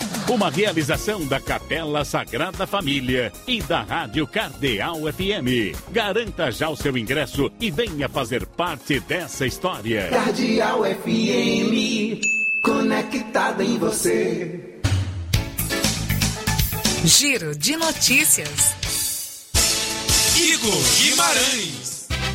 Uma realização da Capela Sagrada Família e da Rádio Cardeal FM. Garanta já o seu ingresso e venha fazer parte dessa história. Cardeal FM, conectada em você. Giro de notícias. Igor Guimarães.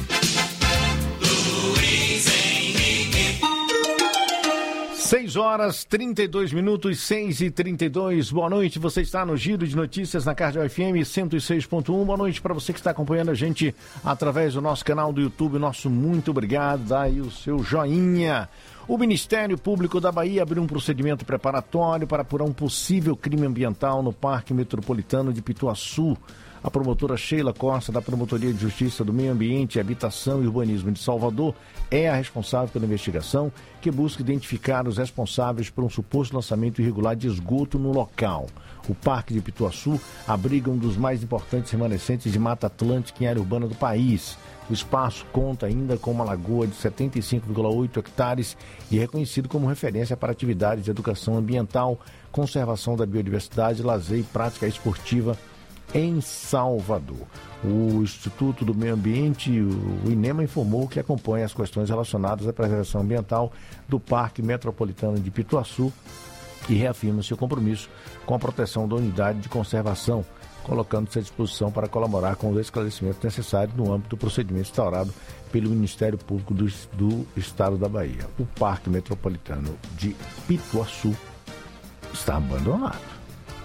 6h32, 6h32. Boa noite, você está no Giro de Notícias na Cardeal FM 106.1. Boa noite para você que está acompanhando a gente através do nosso canal do YouTube. Nosso muito obrigado, dá aí o seu joinha. O Ministério Público da Bahia abriu um procedimento preparatório para apurar um possível crime ambiental no Parque Metropolitano de Pituaçu. A promotora Sheila Costa, da Promotoria de Justiça do Meio Ambiente, Habitação e Urbanismo de Salvador, é a responsável pela investigação que busca identificar os responsáveis por um suposto lançamento irregular de esgoto no local. O Parque de Pituaçu abriga um dos mais importantes remanescentes de Mata Atlântica em área urbana do país. O espaço conta ainda com uma lagoa de 75,8 hectares e é reconhecido como referência para atividades de educação ambiental, conservação da biodiversidade, lazer e prática esportiva em Salvador. O Instituto do Meio Ambiente, o INEMA, informou que acompanha as questões relacionadas à preservação ambiental do Parque Metropolitano de Pituaçu e reafirma seu compromisso com a proteção da unidade de conservação, colocando-se à disposição para colaborar com os esclarecimentos necessários no âmbito do procedimento instaurado pelo Ministério Público do Estado da Bahia. O Parque Metropolitano de Pituaçu está abandonado.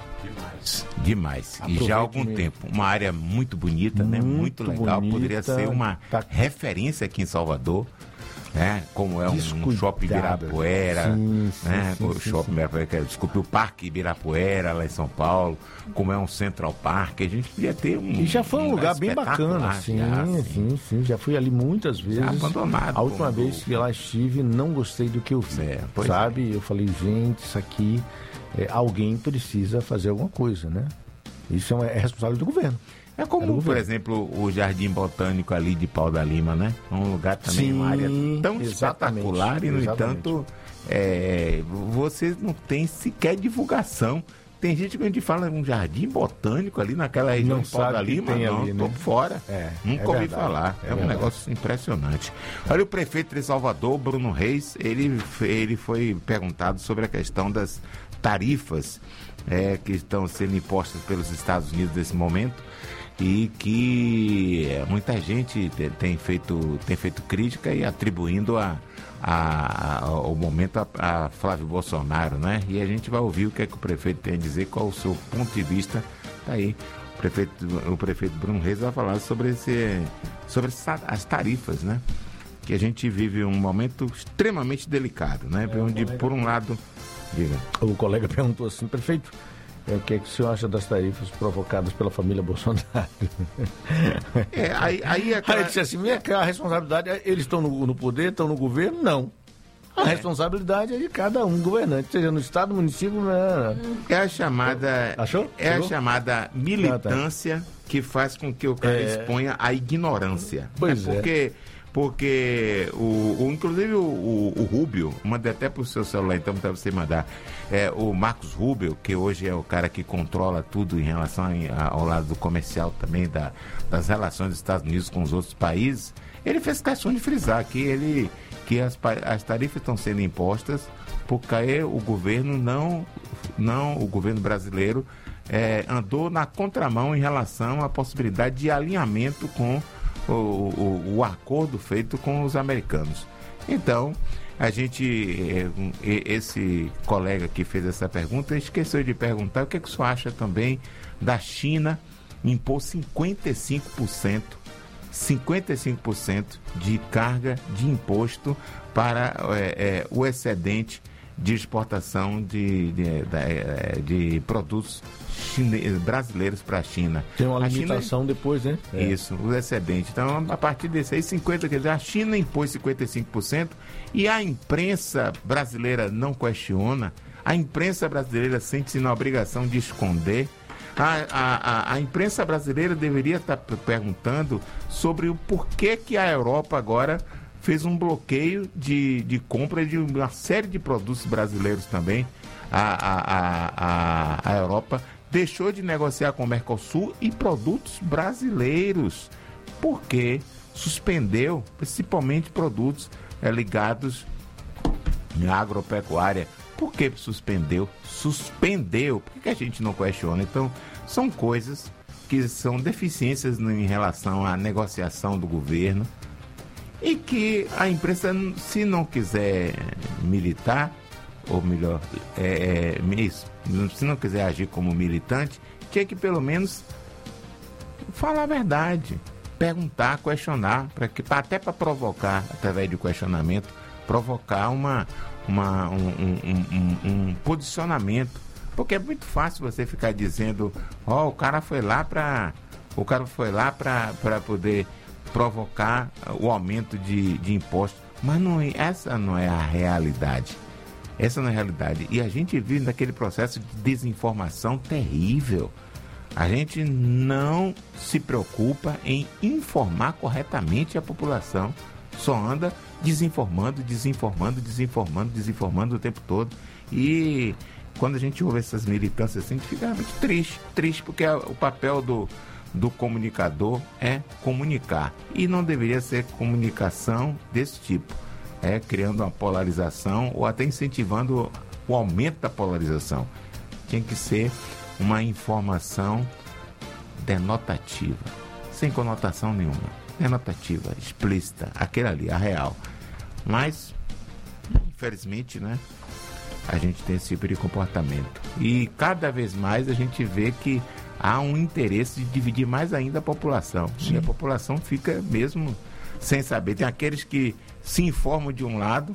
Demais. E já há algum tempo. Uma área muito bonita, né? Muito legal. Bonita, poderia ser uma referência aqui em Salvador, né? Como é um shopping Ibirapuera, né? O shopping Ibirapuera, desculpe, o Parque Ibirapuera lá em São Paulo, como é um Central Park, a gente podia ter um. E já foi um lugar bem bacana, sim. Já fui ali muitas vezes. Já abandonado. A última vez que lá estive, não gostei do que eu vi. Sabe? Eu falei, gente, isso aqui. Alguém precisa fazer alguma coisa, né? Isso é responsável do governo. É como, por exemplo, o Jardim Botânico ali de Pau da Lima, né? Um lugar também, uma área tão espetacular e, no entanto, você não tem sequer divulgação. Tem gente que a gente fala um jardim botânico ali naquela região de Pau da Lima, não, tô fora. Nunca ouvi falar. É um negócio impressionante. Olha, o prefeito de Salvador, Bruno Reis, ele foi perguntado sobre a questão das tarifas que estão sendo impostas pelos Estados Unidos nesse momento e que muita gente tem feito crítica e atribuindo o momento a Flávio Bolsonaro, né? E a gente vai ouvir o que é que o prefeito tem a dizer, qual o seu ponto de vista. Tá aí, o prefeito Bruno Reis vai falar sobre as tarifas, né? Que a gente vive um momento extremamente delicado, né? Onde, por um lado... Diga. O colega perguntou assim, prefeito, o que é que o senhor acha das tarifas provocadas pela família Bolsonaro? Aí ele disse assim, a responsabilidade, eles estão no poder, estão no governo? Não. A responsabilidade é de cada um governante, seja no estado, no município... É a chamada... Achou? É a chamada militância que faz com que o cara exponha a ignorância. Pois Porque inclusive o Rubio, mandei até pro seu celular, então para você mandar, o Marcos Rubio, que hoje é o cara que controla tudo em relação ao lado do comercial também, das relações dos Estados Unidos com os outros países, ele fez questão de frisar que as tarifas estão sendo impostas porque o governo o governo brasileiro andou na contramão em relação à possibilidade de alinhamento com o acordo feito com os americanos. Então, esse colega que fez essa pergunta esqueceu de perguntar o que o senhor acha também da China impor 55% de carga de imposto para o excedente de exportação de produtos brasileiros para a China. Tem uma limitação depois, né? Isso, o excedente. Então, a partir desse aí, 50%, quer dizer, a China impôs 55% e a imprensa brasileira não questiona, a imprensa brasileira sente-se na obrigação de esconder. A imprensa brasileira deveria estar perguntando sobre o porquê que a Europa agora fez um bloqueio de compra de uma série de produtos brasileiros também. a Europa deixou de negociar com o Mercosul e produtos brasileiros, porque suspendeu, principalmente produtos ligados à agropecuária. Por que suspendeu? Suspendeu. Por que a gente não questiona? Então, são coisas que são deficiências em relação à negociação do governo e que a imprensa, se não quiser militar, ou melhor, se não quiser agir como militante, tinha que pelo menos falar a verdade, perguntar, questionar, até para provocar, através de questionamento, provocar um posicionamento. Porque é muito fácil você ficar dizendo, o cara foi lá para poder provocar o aumento de impostos. Mas essa não é a realidade. Essa não é a realidade. E a gente vive naquele processo de desinformação terrível. A gente não se preocupa em informar corretamente a população. Só anda desinformando o tempo todo. E quando a gente ouve essas militâncias assim, a gente fica realmente triste, porque o papel do comunicador é comunicar. E não deveria ser comunicação desse tipo. Criando uma polarização ou até incentivando o aumento da polarização. Tinha que ser uma informação denotativa, sem conotação nenhuma. Denotativa, explícita, aquele ali, a real. Mas, infelizmente, né, a gente tem esse tipo de comportamento. E cada vez mais a gente vê que há um interesse de dividir mais ainda a população. Sim. E a população fica mesmo sem saber. Tem aqueles que se informam de um lado.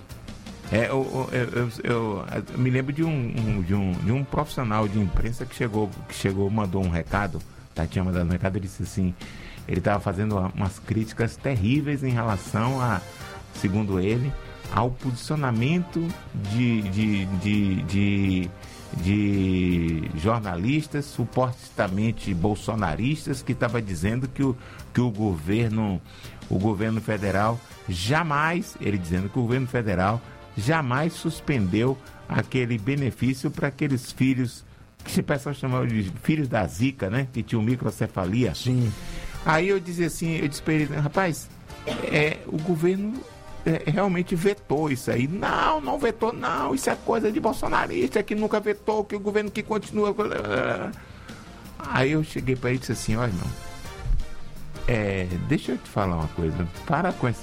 Eu me lembro de um profissional de imprensa que chegou, mandou um recado, tinha mandado um recado, ele disse assim, ele estava fazendo umas críticas terríveis em relação segundo ele, ao posicionamento de jornalistas supostamente bolsonaristas que estava dizendo que o governo federal jamais, ele dizendo que o governo federal jamais suspendeu aquele benefício para aqueles filhos, que o pessoal chamava de filhos da Zika, né? Que tinham microcefalia. Sim. Aí eu disse para ele, rapaz, o governo realmente vetou isso aí. Não vetou, não. Isso é coisa de bolsonarista, que nunca vetou, que o governo que continua. Aí eu cheguei para ele e disse assim, olha, irmão, deixa eu te falar uma coisa. Para com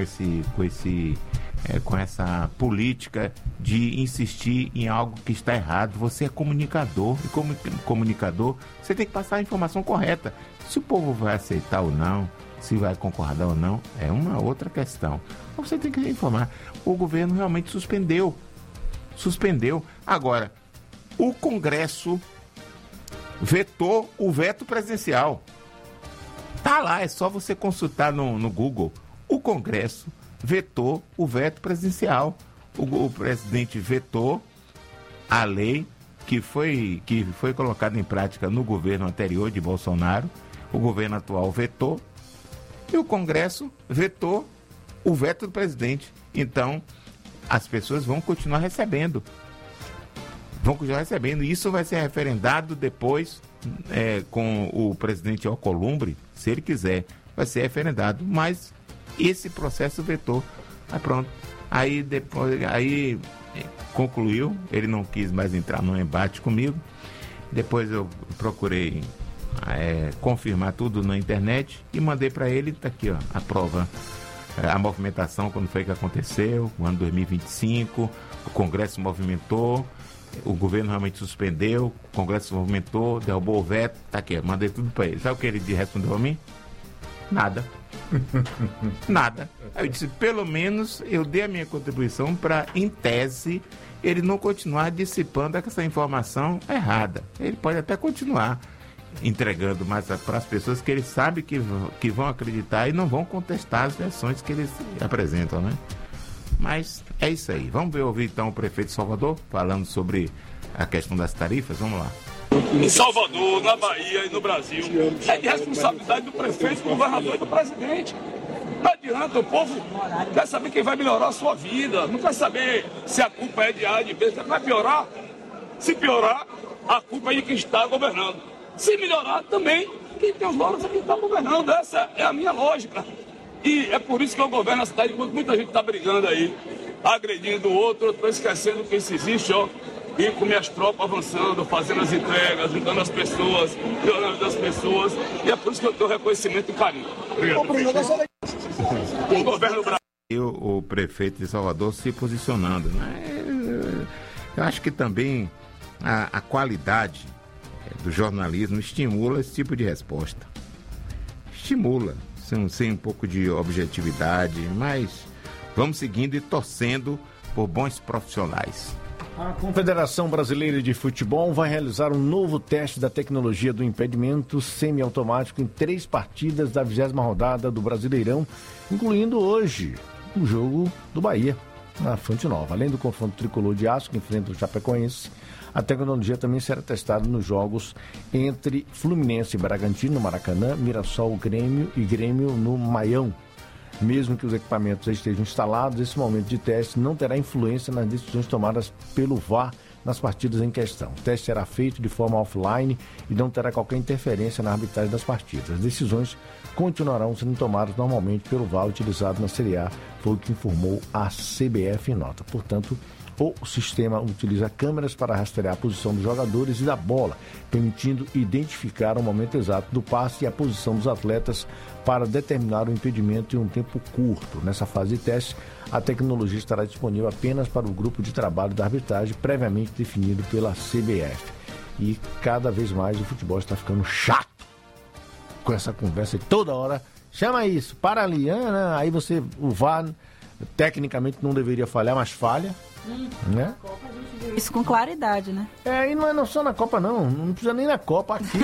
essa política de insistir em algo que está errado. Você é comunicador, e como comunicador, você tem que passar a informação correta. Se o povo vai aceitar ou não, se vai concordar ou não, é uma outra questão. Você tem que informar. O governo realmente suspendeu. Agora, o Congresso vetou o veto presidencial. Tá lá, é só você consultar no Google. O Congresso vetou o veto presidencial. O presidente vetou a lei que foi colocada em prática no governo anterior de Bolsonaro. O governo atual vetou e o Congresso vetou o veto do presidente. Então, as pessoas vão continuar recebendo. E isso vai ser referendado depois com o presidente Alcolumbre, se ele quiser, vai ser referendado. Mas esse processo vetou. Pronto. Aí concluiu, ele não quis mais entrar no embate comigo. Depois eu procurei confirmar tudo na internet e mandei para ele, tá aqui, ó, a prova. A movimentação, quando foi que aconteceu, o ano 2025, o Congresso movimentou, o governo realmente suspendeu, o Congresso movimentou, derrubou o veto, tá aqui, mandei tudo para ele. Sabe o que ele respondeu a mim? Nada. Nada. Aí eu disse, pelo menos eu dei a minha contribuição para, em tese, ele não continuar dissipando essa informação errada. Ele pode até continuar entregando mais para as pessoas que ele sabe que vão acreditar e não vão contestar as versões que eles apresentam, né? Mas é isso aí. Vamos ouvir então o prefeito de Salvador falando sobre a questão das tarifas. Vamos lá. Em Salvador, na Bahia e no Brasil, é de responsabilidade do prefeito, do governador e do presidente. Não adianta, o povo quer saber quem vai melhorar a sua vida, não quer saber se a culpa é de A, de B, vai piorar. Se piorar, a culpa é de quem está governando. Se melhorar, também, quem tem os donos é quem está governando. Essa é a minha lógica. E é por isso que eu governo a cidade, enquanto muita gente está brigando aí, agredindo o outro, eu estou esquecendo que isso existe, ó. E com minhas tropas avançando, fazendo as entregas, ajudando as pessoas, melhorando as pessoas. E é por isso que eu tenho reconhecimento e carinho. Obrigado. O governo Brasil. E o prefeito de Salvador se posicionando, né? Eu acho que também a qualidade do jornalismo estimula esse tipo de resposta. Estimula, sem um pouco de objetividade, mas vamos seguindo e torcendo por bons profissionais. A Confederação Brasileira de Futebol vai realizar um novo teste da tecnologia do impedimento semiautomático em 3 partidas da 20ª rodada do Brasileirão, incluindo hoje o jogo do Bahia, na Fonte Nova. Além do confronto tricolor de aço que enfrenta o Chapecoense, a tecnologia também será testada nos jogos entre Fluminense e Bragantino no Maracanã, Mirassol, Grêmio e Grêmio no Maião. Mesmo que os equipamentos estejam instalados, esse momento de teste não terá influência nas decisões tomadas pelo VAR nas partidas em questão. O teste será feito de forma offline e não terá qualquer interferência na arbitragem das partidas. As decisões continuarão sendo tomadas normalmente pelo VAR utilizado na Série A, foi o que informou a CBF em nota. Portanto, o sistema utiliza câmeras para rastrear a posição dos jogadores e da bola, permitindo identificar o momento exato do passe e a posição dos atletas para determinar o impedimento em um tempo curto. Nessa fase de teste, a tecnologia estará disponível apenas para o grupo de trabalho da arbitragem previamente definido pela CBF. E cada vez mais o futebol está ficando chato com essa conversa de toda hora. Chama isso, para ali, aí o VAR tecnicamente não deveria falhar, mas falha. Né? Isso com claridade, né? E não é só na Copa, não precisa nem na Copa, aqui.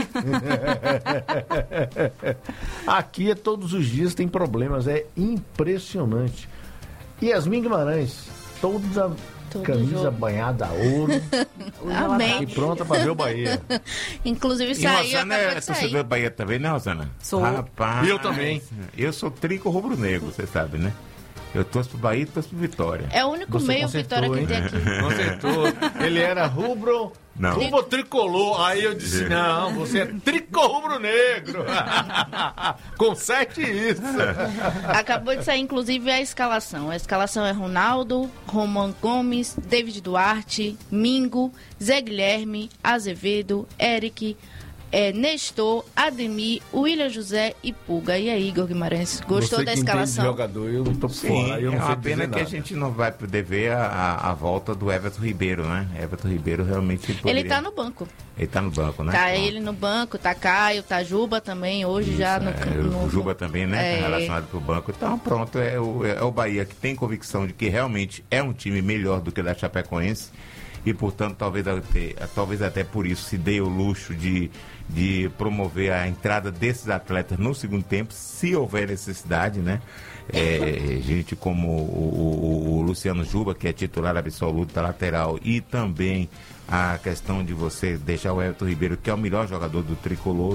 Aqui é todos os dias tem problemas, é impressionante. Yasmin Guimarães, toda camisa banhada a ouro. Amém. E pronta para ver o Bahia. Inclusive saiu. Rosana é torcedora do Bahia também, né, Rosana? Sou. Rapaz, eu também. Eu sou trico rubro-negro, você sabe, né? Eu torço pro Bahia e torço pro Vitória. É o único meio Vitória que tem aqui. Consertou. Ele era rubro tricolor. Aí eu disse, não, você é trico-rubro-negro. Conserte isso. Acabou de sair, inclusive, a escalação. A escalação é Ronaldo, Roman Gomes, David Duarte, Mingo, Zé Guilherme, Azevedo, Eric, Nestor, Ademir, William José e Pulga. E aí, Igor Guimarães, gostou da escalação? Jogador, eu tô fora. É uma pena que a gente não vai poder ver a volta do Everton Ribeiro, né? Everton Ribeiro realmente poderia... Ele tá no banco. Ele tá no banco, né? Tá ele no banco, tá Caio, tá Juba também, hoje isso, já no... O Juba também, né? Tá relacionado pro banco. Então, pronto, é o Bahia que tem convicção de que realmente é um time melhor do que o da Chapecoense e, portanto, talvez até por isso se dê o luxo de promover a entrada desses atletas no segundo tempo, se houver necessidade, né? Gente como o Luciano Juba, que é titular absoluto da lateral, e também a questão de você deixar o Everton Ribeiro, que é o melhor jogador do tricolor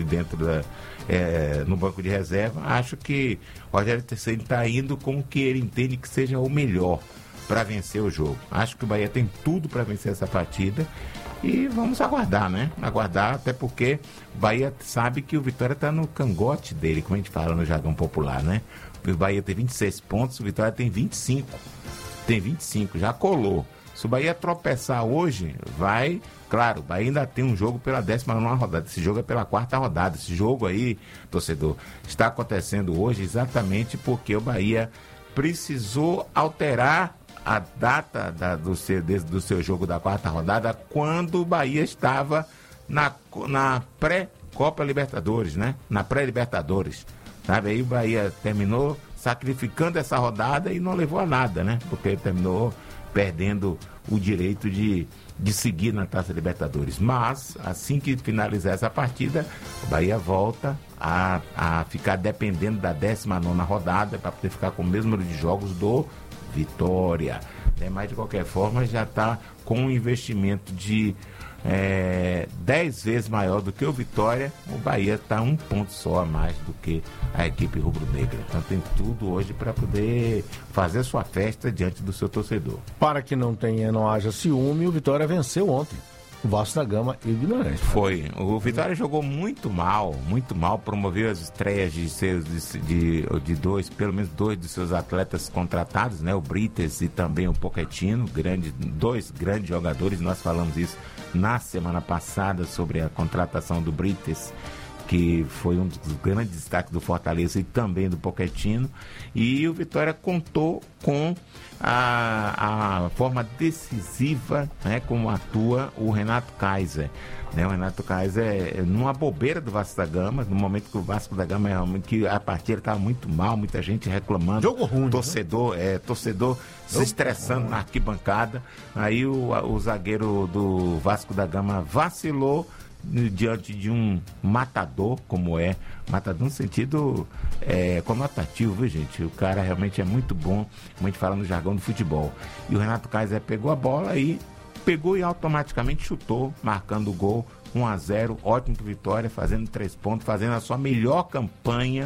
no banco de reserva. Acho que o Rogério Terceiro está indo com o que ele entende que seja o melhor para vencer o jogo. Acho que o Bahia tem tudo para vencer essa partida e vamos aguardar, né? Aguardar, até porque o Bahia sabe que o Vitória está no cangote dele, como a gente fala no jargão popular, né? O Bahia tem 26 pontos, o Vitória tem 25. Tem 25, já colou. Se o Bahia tropeçar hoje, vai... Claro, o Bahia ainda tem um jogo pela 19ª rodada. Esse jogo é pela 4ª rodada. Esse jogo aí, torcedor, está acontecendo hoje exatamente porque o Bahia precisou alterar a data do seu jogo da 4ª rodada quando o Bahia estava na pré-Copa Libertadores, né? Na pré-Libertadores. Sabe? Aí o Bahia terminou sacrificando essa rodada e não levou a nada, né? Porque terminou perdendo o direito de seguir na Taça Libertadores. Mas, assim que finalizar essa partida, o Bahia volta a ficar dependendo da 19ª rodada para poder ficar com o mesmo número de jogos do Vitória. Mas, de qualquer forma, já está com um investimento de 10 vezes maior do que o Vitória, o Bahia está 1 ponto só a mais do que a equipe rubro-negra. Então tem tudo hoje para poder fazer sua festa diante do seu torcedor. Para que não haja ciúme, o Vitória venceu ontem o Vasco da Gama e o Guimarães. Foi. O Vitória jogou muito mal, promoveu as estreias pelo menos dois de seus atletas contratados, né? O Brites e também o Pochettino, dois grandes jogadores. Nós falamos isso na semana passada sobre a contratação do Brites, que foi um dos grandes destaques do Fortaleza e também do Pochettino. E o Vitória contou com a forma decisiva, né, como atua o Renato Kaiser. Né, o Renato Kaiser, numa bobeira do Vasco da Gama, no momento que o Vasco da Gama, que a partida estava muito mal, muita gente reclamando. Jogo ruim. Torcedor se estressando na arquibancada. Aí o zagueiro do Vasco da Gama vacilou diante de um matador, matador no sentido conotativo, viu, gente? O cara realmente é muito bom, como a gente fala no jargão do futebol. E o Renato Kaiser pegou a bola e automaticamente chutou, marcando o gol, 1-0, ótimo pro Vitória, fazendo 3 pontos, fazendo a sua melhor campanha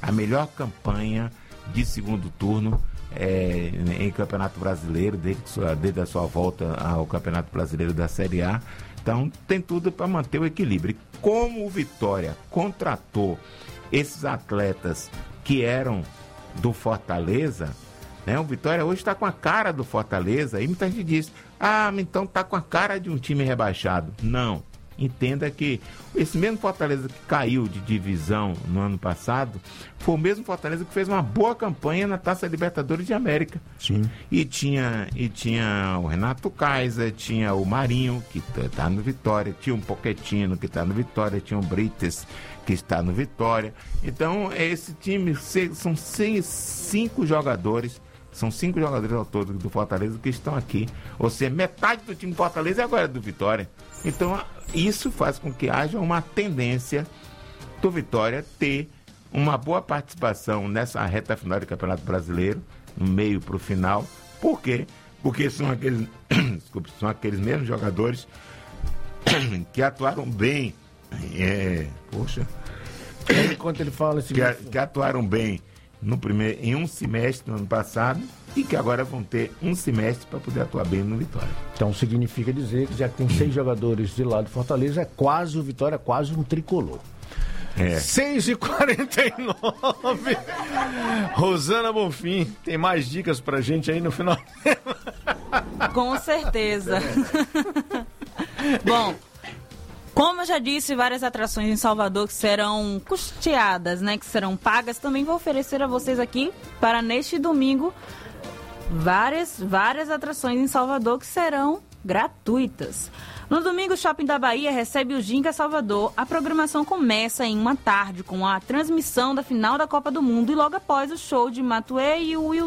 de segundo turno em Campeonato Brasileiro, desde a sua volta ao Campeonato Brasileiro da Série A. Então tem tudo para manter o equilíbrio. E como o Vitória contratou esses atletas que eram do Fortaleza, né? O Vitória hoje está com a cara do Fortaleza. E muita gente diz, então está com a cara de um time rebaixado. Não. Entenda que esse mesmo Fortaleza que caiu de divisão no ano passado foi o mesmo Fortaleza que fez uma boa campanha na Taça Libertadores de América. Sim. E tinha o Renato Kaiser, tinha o Marinho, que está no Vitória, tinha um Pochettino, que está no Vitória, tinha o Brites, que está no Vitória. Então, esse time são 5 jogadores. São 5 jogadores ao todo do Fortaleza que estão aqui. Ou seja, metade do time do Fortaleza agora é do Vitória. Então, isso faz com que haja uma tendência do Vitória ter uma boa participação nessa reta final do Campeonato Brasileiro, no meio para o final. Por quê? Porque são aqueles mesmos jogadores que atuaram bem. Enquanto ele fala que atuaram bem em um semestre no ano passado e que agora vão ter um semestre para poder atuar bem no Vitória. Então significa dizer que já que tem 6 jogadores de lá do Fortaleza, o Vitória é quase um tricolor. 6h49. Rosana Bonfim, tem mais dicas pra gente aí no final? Com certeza. Bom, como eu já disse, várias atrações em Salvador que serão custeadas, né, que serão pagas, também vou oferecer a vocês aqui para neste domingo várias atrações em Salvador que serão gratuitas. No domingo, o Shopping da Bahia recebe o Ginga Salvador. A programação começa em uma tarde com a transmissão da final da Copa do Mundo e logo após o show de Matuê e o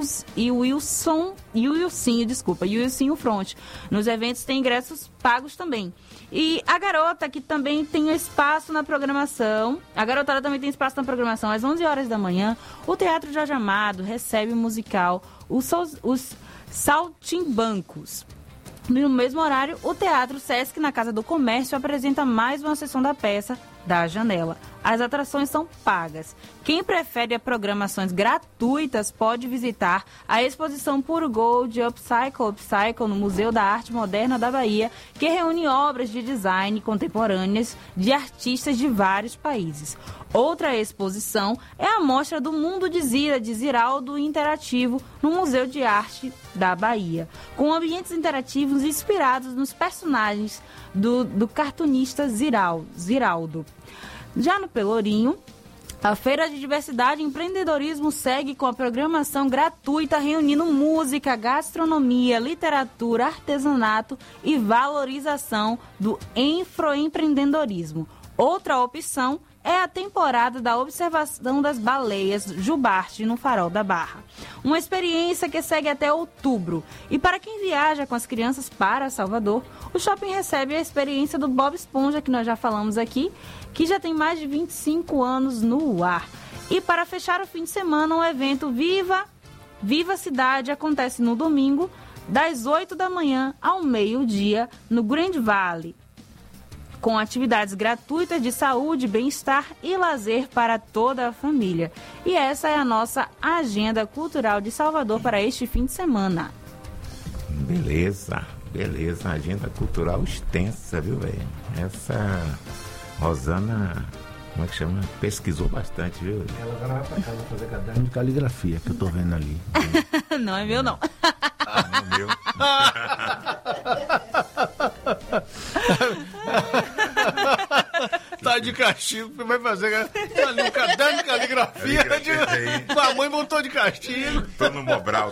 Wilsinho Front. Nos eventos tem ingressos pagos também. E a garota que também tem espaço na programação, a garotada também tem espaço na programação, às 11 horas da manhã, o Teatro Jorge Amado recebe o musical Os Saltimbancos. No mesmo horário, o Teatro Sesc, na Casa do Comércio, apresenta mais uma sessão da peça Da Janela. As atrações são pagas. Quem prefere programações gratuitas pode visitar a exposição Puro Gold Upcycle no Museu da Arte Moderna da Bahia, que reúne obras de design contemporâneas de artistas de vários países. Outra exposição é a Mostra do Mundo de Ziraldo Interativo, no Museu de Arte da Bahia, com ambientes interativos inspirados nos personagens do cartunista Ziraldo. Já no Pelourinho, a Feira de Diversidade e Empreendedorismo segue com a programação gratuita, reunindo música, gastronomia, literatura, artesanato e valorização do afroempreendedorismo. Outra opção é a temporada da observação das baleias Jubarte no Farol da Barra. Uma experiência que segue até outubro. E para quem viaja com as crianças para Salvador, o shopping recebe a experiência do Bob Esponja, que nós já falamos aqui, que já tem mais de 25 anos no ar. E para fechar o fim de semana, o evento Viva Cidade acontece no domingo, das 8 da manhã ao meio-dia, no Grand Valley. com atividades gratuitas de saúde, bem-estar e lazer para toda a família. E essa é a nossa agenda cultural de Salvador para este fim de semana. Beleza, agenda cultural extensa, viu, velho? Essa Rosana, como é que chama? Pesquisou bastante, viu? Ela agora vai pra casa fazer caderno de caligrafia, que eu tô vendo ali. Não é meu, não. Ah, não é meu. Tá de castigo, você vai fazer ali um caderno de caligrafia. A mãe montou de castigo. Tô no Mobral.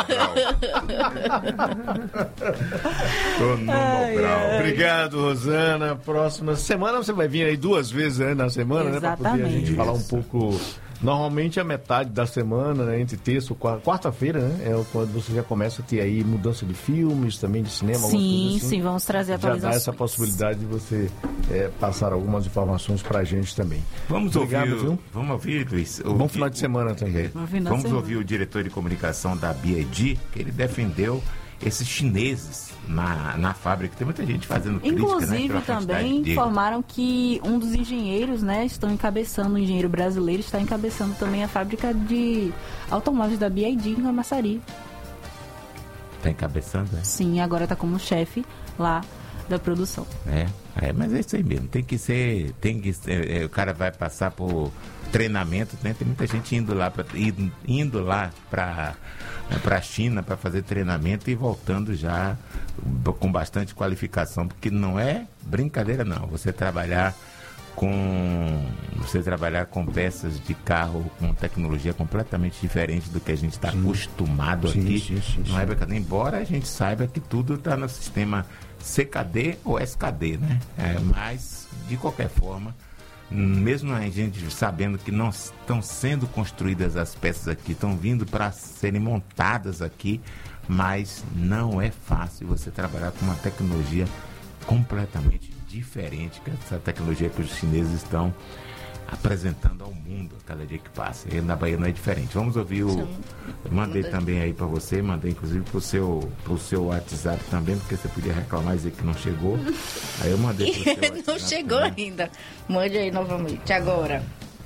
Obrigado, Rosana. Próxima semana você vai vir aí 2 vezes na semana, né? Pra poder a gente falar um pouco. Normalmente a metade da semana, né, entre terça ou quarta-feira, né, é quando você já começa a ter aí mudança de filmes, também de cinema. Sim, assim. Sim, vamos trazer atualizações. Já dá essa possibilidade de você passar algumas informações pra gente também. Vamos ouvir, Luiz. Bom final de semana também. Vamos ouvir o diretor de comunicação da BID, que ele defendeu esses chineses na fábrica. Tem muita gente fazendo crítica, inclusive, né, também informaram que um dos engenheiros, né, o engenheiro brasileiro está encabeçando também a fábrica de automóveis da BID em Camaçari. Está encabeçando, né? Sim, agora está como chefe lá da produção. Mas é isso aí mesmo. Tem que ser, o cara vai passar por treinamento, né? Tem muita gente indo lá para a China para fazer treinamento e voltando já com bastante qualificação, porque não é brincadeira, não. Você trabalhar com peças de carro com tecnologia completamente diferente do que a gente está acostumado aqui. Sim. Não é brincadeira, embora a gente saiba que tudo está no sistema CKD ou SKD, né? Mas, de qualquer forma, mesmo a gente sabendo que não estão sendo construídas as peças aqui, estão vindo para serem montadas aqui, mas não é fácil você trabalhar com uma tecnologia completamente diferente, que essa tecnologia que os chineses estão apresentando ao mundo a cada dia que passa. E na Bahia não é diferente. Vamos ouvir eu mandei também aí para você, mandei inclusive pro seu WhatsApp também, porque você podia reclamar e dizer que não chegou. Aí eu mandei pro seu WhatsApp. Não chegou também. Ainda. Mande aí novamente, agora.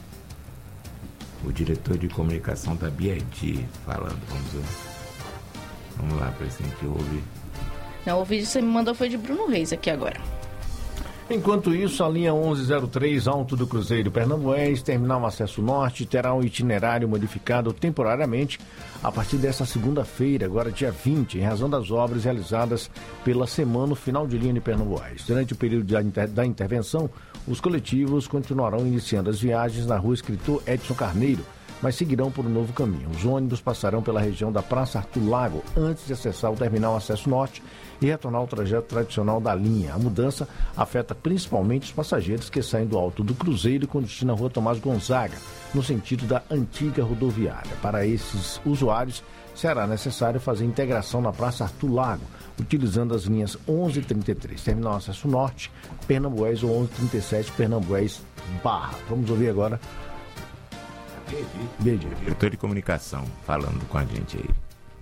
O diretor de comunicação da BID falando, vamos lá, para ver se a gente ouve. Não, o vídeo que você me mandou foi de Bruno Reis aqui agora. Enquanto isso, a linha 1103 Alto do Cruzeiro Pernambués, terminal acesso norte, terá um itinerário modificado temporariamente a partir desta segunda-feira, agora dia 20, em razão das obras realizadas pela semana final de linha de Pernambués. Durante o período da intervenção, os coletivos continuarão iniciando as viagens na rua Escritor Edson Carneiro, mas seguirão por um novo caminho. Os ônibus passarão pela região da Praça Arthur Lago, antes de acessar o terminal acesso norte e retornar ao trajeto tradicional da linha. A mudança afeta principalmente os passageiros que saem do Alto do Cruzeiro com destino à Rua Tomás Gonzaga, no sentido da antiga rodoviária. Para esses usuários, será necessário fazer integração na Praça Arthur Lago, utilizando as linhas 1133, terminal acesso norte, Pernambués, ou 1137, Pernambués Barra. Vamos ouvir agora diretor de comunicação falando com a gente aí.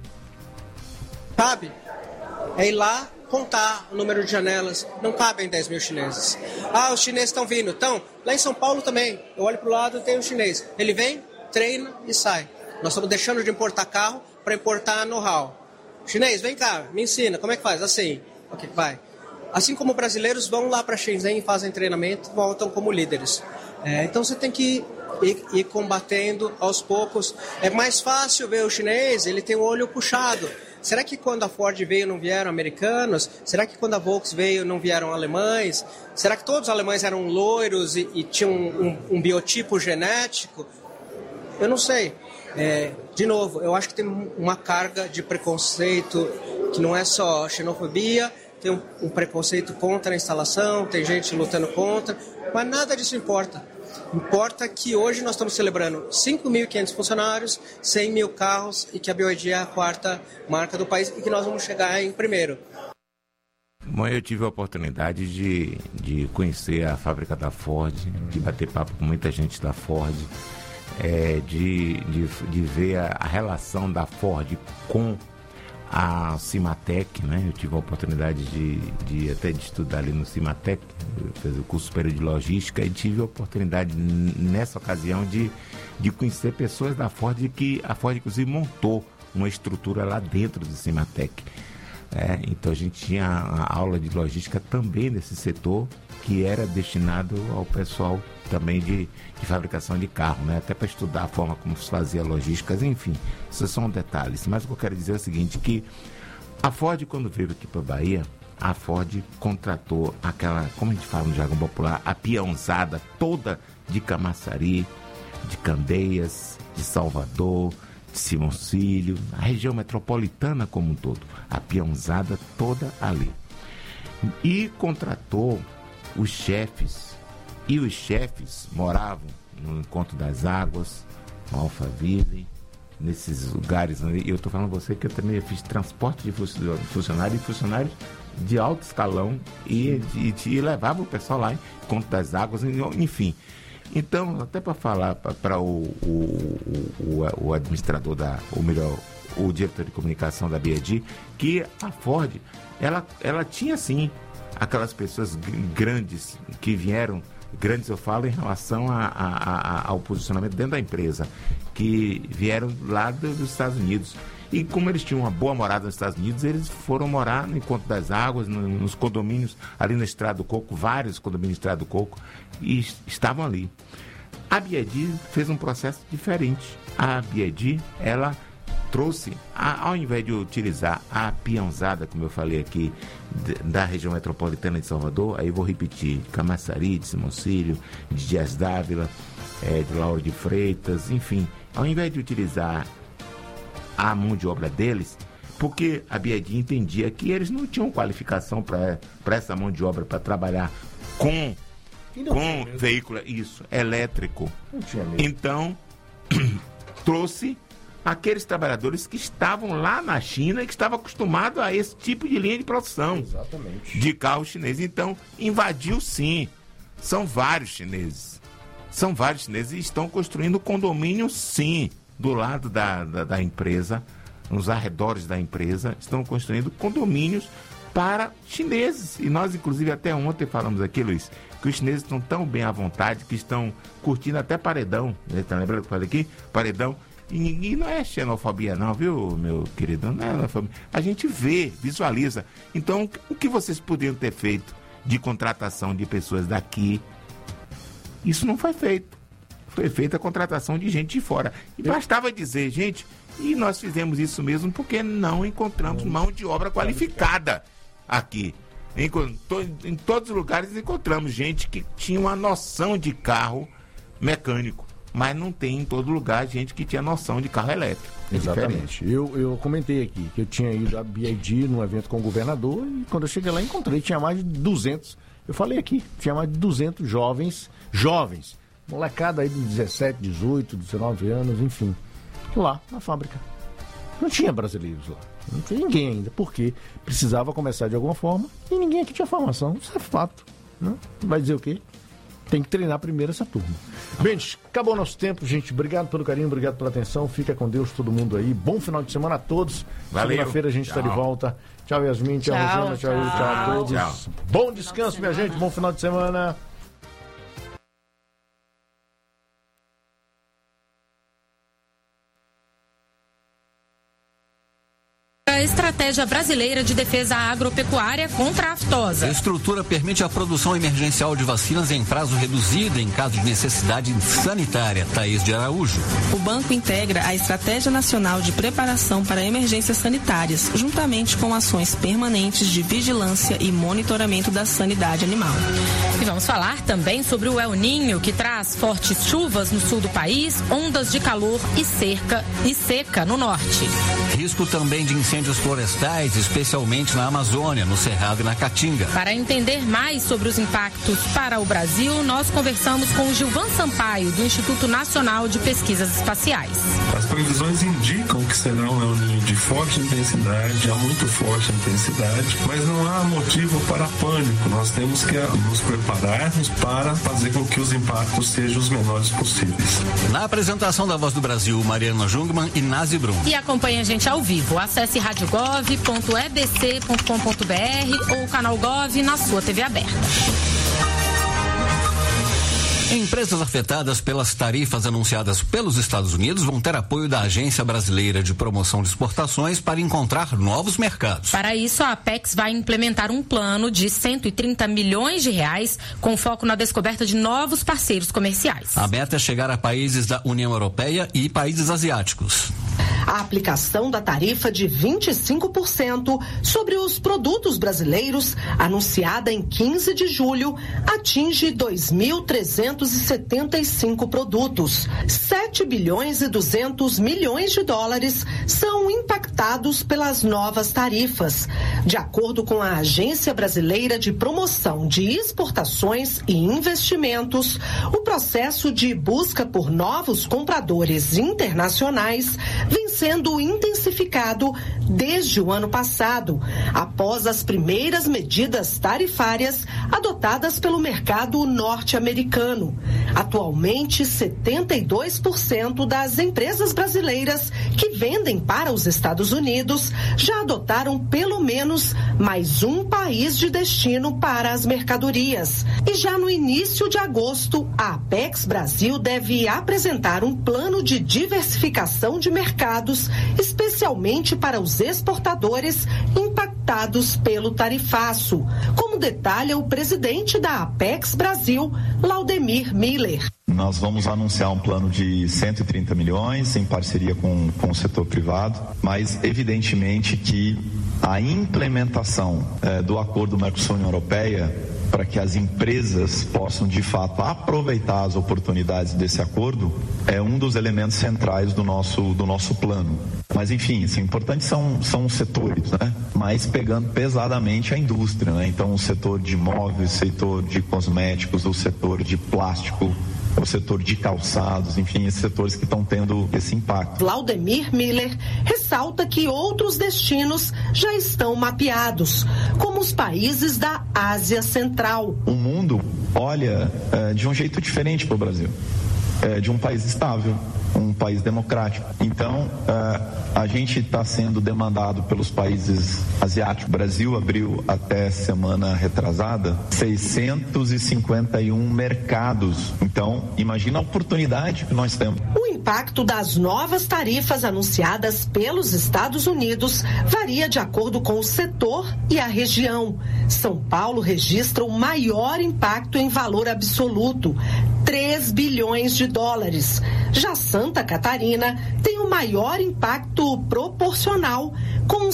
Sabe? É ir lá contar o número de janelas. Não cabem 10 mil chineses. Os chineses estão vindo. Então, lá em São Paulo também. Eu olho para o lado e tem um chinês. Ele vem, treina e sai. Nós estamos deixando de importar carro para importar know-how. Chinês, vem cá, me ensina. Como é que faz? Assim. Ok, vai. Assim como brasileiros vão lá para Shenzhen, fazem treinamento, voltam como líderes. Então você tem que ir combatendo aos poucos. É mais fácil ver o chinês, ele tem o olho puxado. Será que quando a Ford veio não vieram americanos? Será que quando a Volkswagen veio não vieram alemães? Será que todos os alemães eram loiros e tinham um biotipo genético? Eu não sei. De novo, eu acho que tem uma carga de preconceito que não é só xenofobia, tem um preconceito contra a instalação, tem gente lutando contra, mas nada disso importa. Importa que hoje nós estamos celebrando 5.500 funcionários, 100 mil carros e que a BYD é a 4ª marca do país e que nós vamos chegar em primeiro. Bom, eu tive a oportunidade de conhecer a fábrica da Ford, de bater papo com muita gente da Ford, de ver a relação da Ford com a Cimatec, né? Eu tive a oportunidade de estudar ali no Cimatec, fiz o curso superior de logística e tive a oportunidade nessa ocasião de conhecer pessoas da Ford, que a Ford inclusive montou uma estrutura lá dentro do Cimatec. Então a gente tinha a aula de logística também nesse setor, que era destinado ao pessoal também de fabricação de carro, né? Até para estudar a forma como se fazia logísticas, enfim, esses são detalhes. Mas o que eu quero dizer é o seguinte, que a Ford, quando veio aqui para a Bahia, a Ford contratou aquela, como a gente fala no jargão popular, a peãozada toda de Camaçari, de Candeias, de Salvador, de Simoncílio, a região metropolitana como um todo, a peãozada toda ali. E contratou os chefes, e os chefes moravam no Encontro das Águas, no Alphaville, nesses lugares. E eu estou falando a você que eu também fiz transporte de funcionários e funcionários de alto escalão e levava o pessoal lá em Encontro das Águas, enfim. Então, até para falar para o administrador o diretor de comunicação da BID, que a Ford, ela tinha sim aquelas pessoas grandes que vieram, grandes eu falo em relação ao posicionamento dentro da empresa, que vieram lá dos Estados Unidos. E como eles tinham uma boa morada nos Estados Unidos, eles foram morar no Encontro das Águas, nos condomínios ali na Estrada do Coco, vários condomínios da Estrada do Coco, e estavam ali. A BID fez um processo diferente. A BID, ela trouxe, ao invés de utilizar a peãozada, como eu falei aqui, da região metropolitana de Salvador, aí vou repetir, de Camaçari, de Simoncílio, de Dias Dávila, de Lauro de Freitas, enfim, ao invés de utilizar a mão de obra deles, porque a BID entendia que eles não tinham qualificação para essa mão de obra para trabalhar com veículo elétrico. Então, trouxe aqueles trabalhadores que estavam lá na China e que estavam acostumados a esse tipo de linha de produção. Exatamente. De carro chinês. Então, invadiu sim. São vários chineses e estão construindo condomínio sim, do lado da empresa, nos arredores da empresa, estão construindo condomínios para chineses. E nós, inclusive, até ontem falamos aqui, Luiz, que os chineses estão tão bem à vontade que estão curtindo até paredão. Tá lembrando que eu falei aqui? Paredão. E não é xenofobia não, viu, meu querido? Não é xenofobia. A gente visualiza. Então, o que vocês poderiam ter feito de contratação de pessoas daqui? Isso não foi feito. Foi feita a contratação de gente de fora. E bastava dizer, gente, e nós fizemos isso mesmo porque não encontramos mão de obra qualificada aqui. Em todos os lugares encontramos gente que tinha uma noção de carro mecânico, mas não tem em todo lugar gente que tinha noção de carro elétrico. Exatamente. Eu comentei aqui que eu tinha ido à BID num evento com o governador e quando eu cheguei lá encontrei, tinha mais de 200. Eu falei aqui, tinha mais de 200 jovens, molecada aí de 17, 18, 19 anos, enfim, lá na fábrica. Não tinha brasileiros lá, não tinha ninguém ainda, porque precisava começar de alguma forma e ninguém aqui tinha formação, isso é fato, né? Vai dizer o quê? Tem que treinar primeiro essa turma. Bem, acabou o nosso tempo, gente. Obrigado pelo carinho, obrigado pela atenção. Fica com Deus todo mundo aí. Bom final de semana a todos. Segunda-feira a gente está de volta. Tchau, Yasmin. Tchau, Rosana. Tchau a todos. Tchau. Bom descanso, minha gente. Bom final de semana. A Estratégia Brasileira de Defesa Agropecuária contra a Aftosa. A estrutura permite a produção emergencial de vacinas em prazo reduzido em caso de necessidade sanitária. Thaís de Araújo. O banco integra a Estratégia Nacional de Preparação para Emergências Sanitárias, juntamente com ações permanentes de vigilância e monitoramento da sanidade animal. E vamos falar também sobre o El Niño, que traz fortes chuvas no sul do país, ondas de calor e seca no norte. Risco também de incêndios florestais, especialmente na Amazônia, no Cerrado e na Caatinga. Para entender mais sobre os impactos para o Brasil, nós conversamos com o Gilvan Sampaio, do Instituto Nacional de Pesquisas Espaciais. As previsões indicam que será um El Niño de forte intensidade, a muito forte intensidade, mas não há motivo para pânico. Nós temos que nos prepararmos para fazer com que os impactos sejam os menores possíveis. Na apresentação da Voz do Brasil, Mariana Jungmann e Nazi Brum. E acompanhe a gente ao vivo. Acesse radiogov.edc.com.br ou o canal Gov na sua TV aberta. Empresas afetadas pelas tarifas anunciadas pelos Estados Unidos vão ter apoio da Agência Brasileira de Promoção de Exportações para encontrar novos mercados. Para isso, a Apex vai implementar um plano de 130 milhões de reais com foco na descoberta de novos parceiros comerciais. A meta é chegar a países da União Europeia e países asiáticos. A aplicação da tarifa de 25% sobre os produtos brasileiros, anunciada em 15 de julho, atinge 2.375 produtos. 7 bilhões e 200 milhões de dólares são impactados pelas novas tarifas. De acordo com a Agência Brasileira de Promoção de Exportações e Investimentos, o processo de busca por novos compradores internacionais vem sendo intensificado desde o ano passado, após as primeiras medidas tarifárias adotadas pelo mercado norte-americano. Atualmente, 72% das empresas brasileiras que vendem para os Estados Unidos já adotaram pelo menos mais um país de destino para as mercadorias. E já no início de agosto, a Apex Brasil deve apresentar um plano de diversificação de mercados, especialmente para os exportadores impactados pelo tarifaço, como detalha o presidente da Apex Brasil, Laudemir Miller. Nós vamos anunciar um plano de 130 milhões em parceria com o setor privado, mas evidentemente que a implementação do acordo Mercosul-União Europeia, para que as empresas possam de fato aproveitar as oportunidades desse acordo, é um dos elementos centrais do nosso plano. Mas enfim, assim, importantes são os setores, né? Mas pegando pesadamente a indústria, né? Então o setor de móveis, o setor de cosméticos, o setor de plástico, o setor de calçados, enfim, esses setores que estão tendo esse impacto. Laudemir Miller ressalta que outros destinos já estão mapeados, como os países da Ásia Central. O mundo olha de um jeito diferente para o Brasil, de um país estável, um país democrático. Então, a gente está sendo demandado pelos países asiáticos. O Brasil abriu até semana retrasada 651 mercados. Então, imagina a oportunidade que nós temos. O impacto das novas tarifas anunciadas pelos Estados Unidos varia de acordo com o setor e a região. São Paulo registra o maior impacto em valor absoluto, 3 bilhões de dólares. Já Santa Catarina tem o maior impacto proporcional, com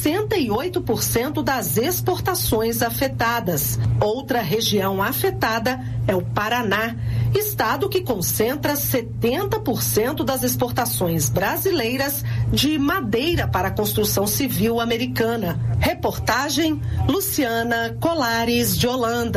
68% das exportações afetadas. Outra região afetada é o Paraná, estado que concentra 70% das exportações brasileiras de madeira para a construção civil americana. Reportagem Luciana Colares, de Holanda.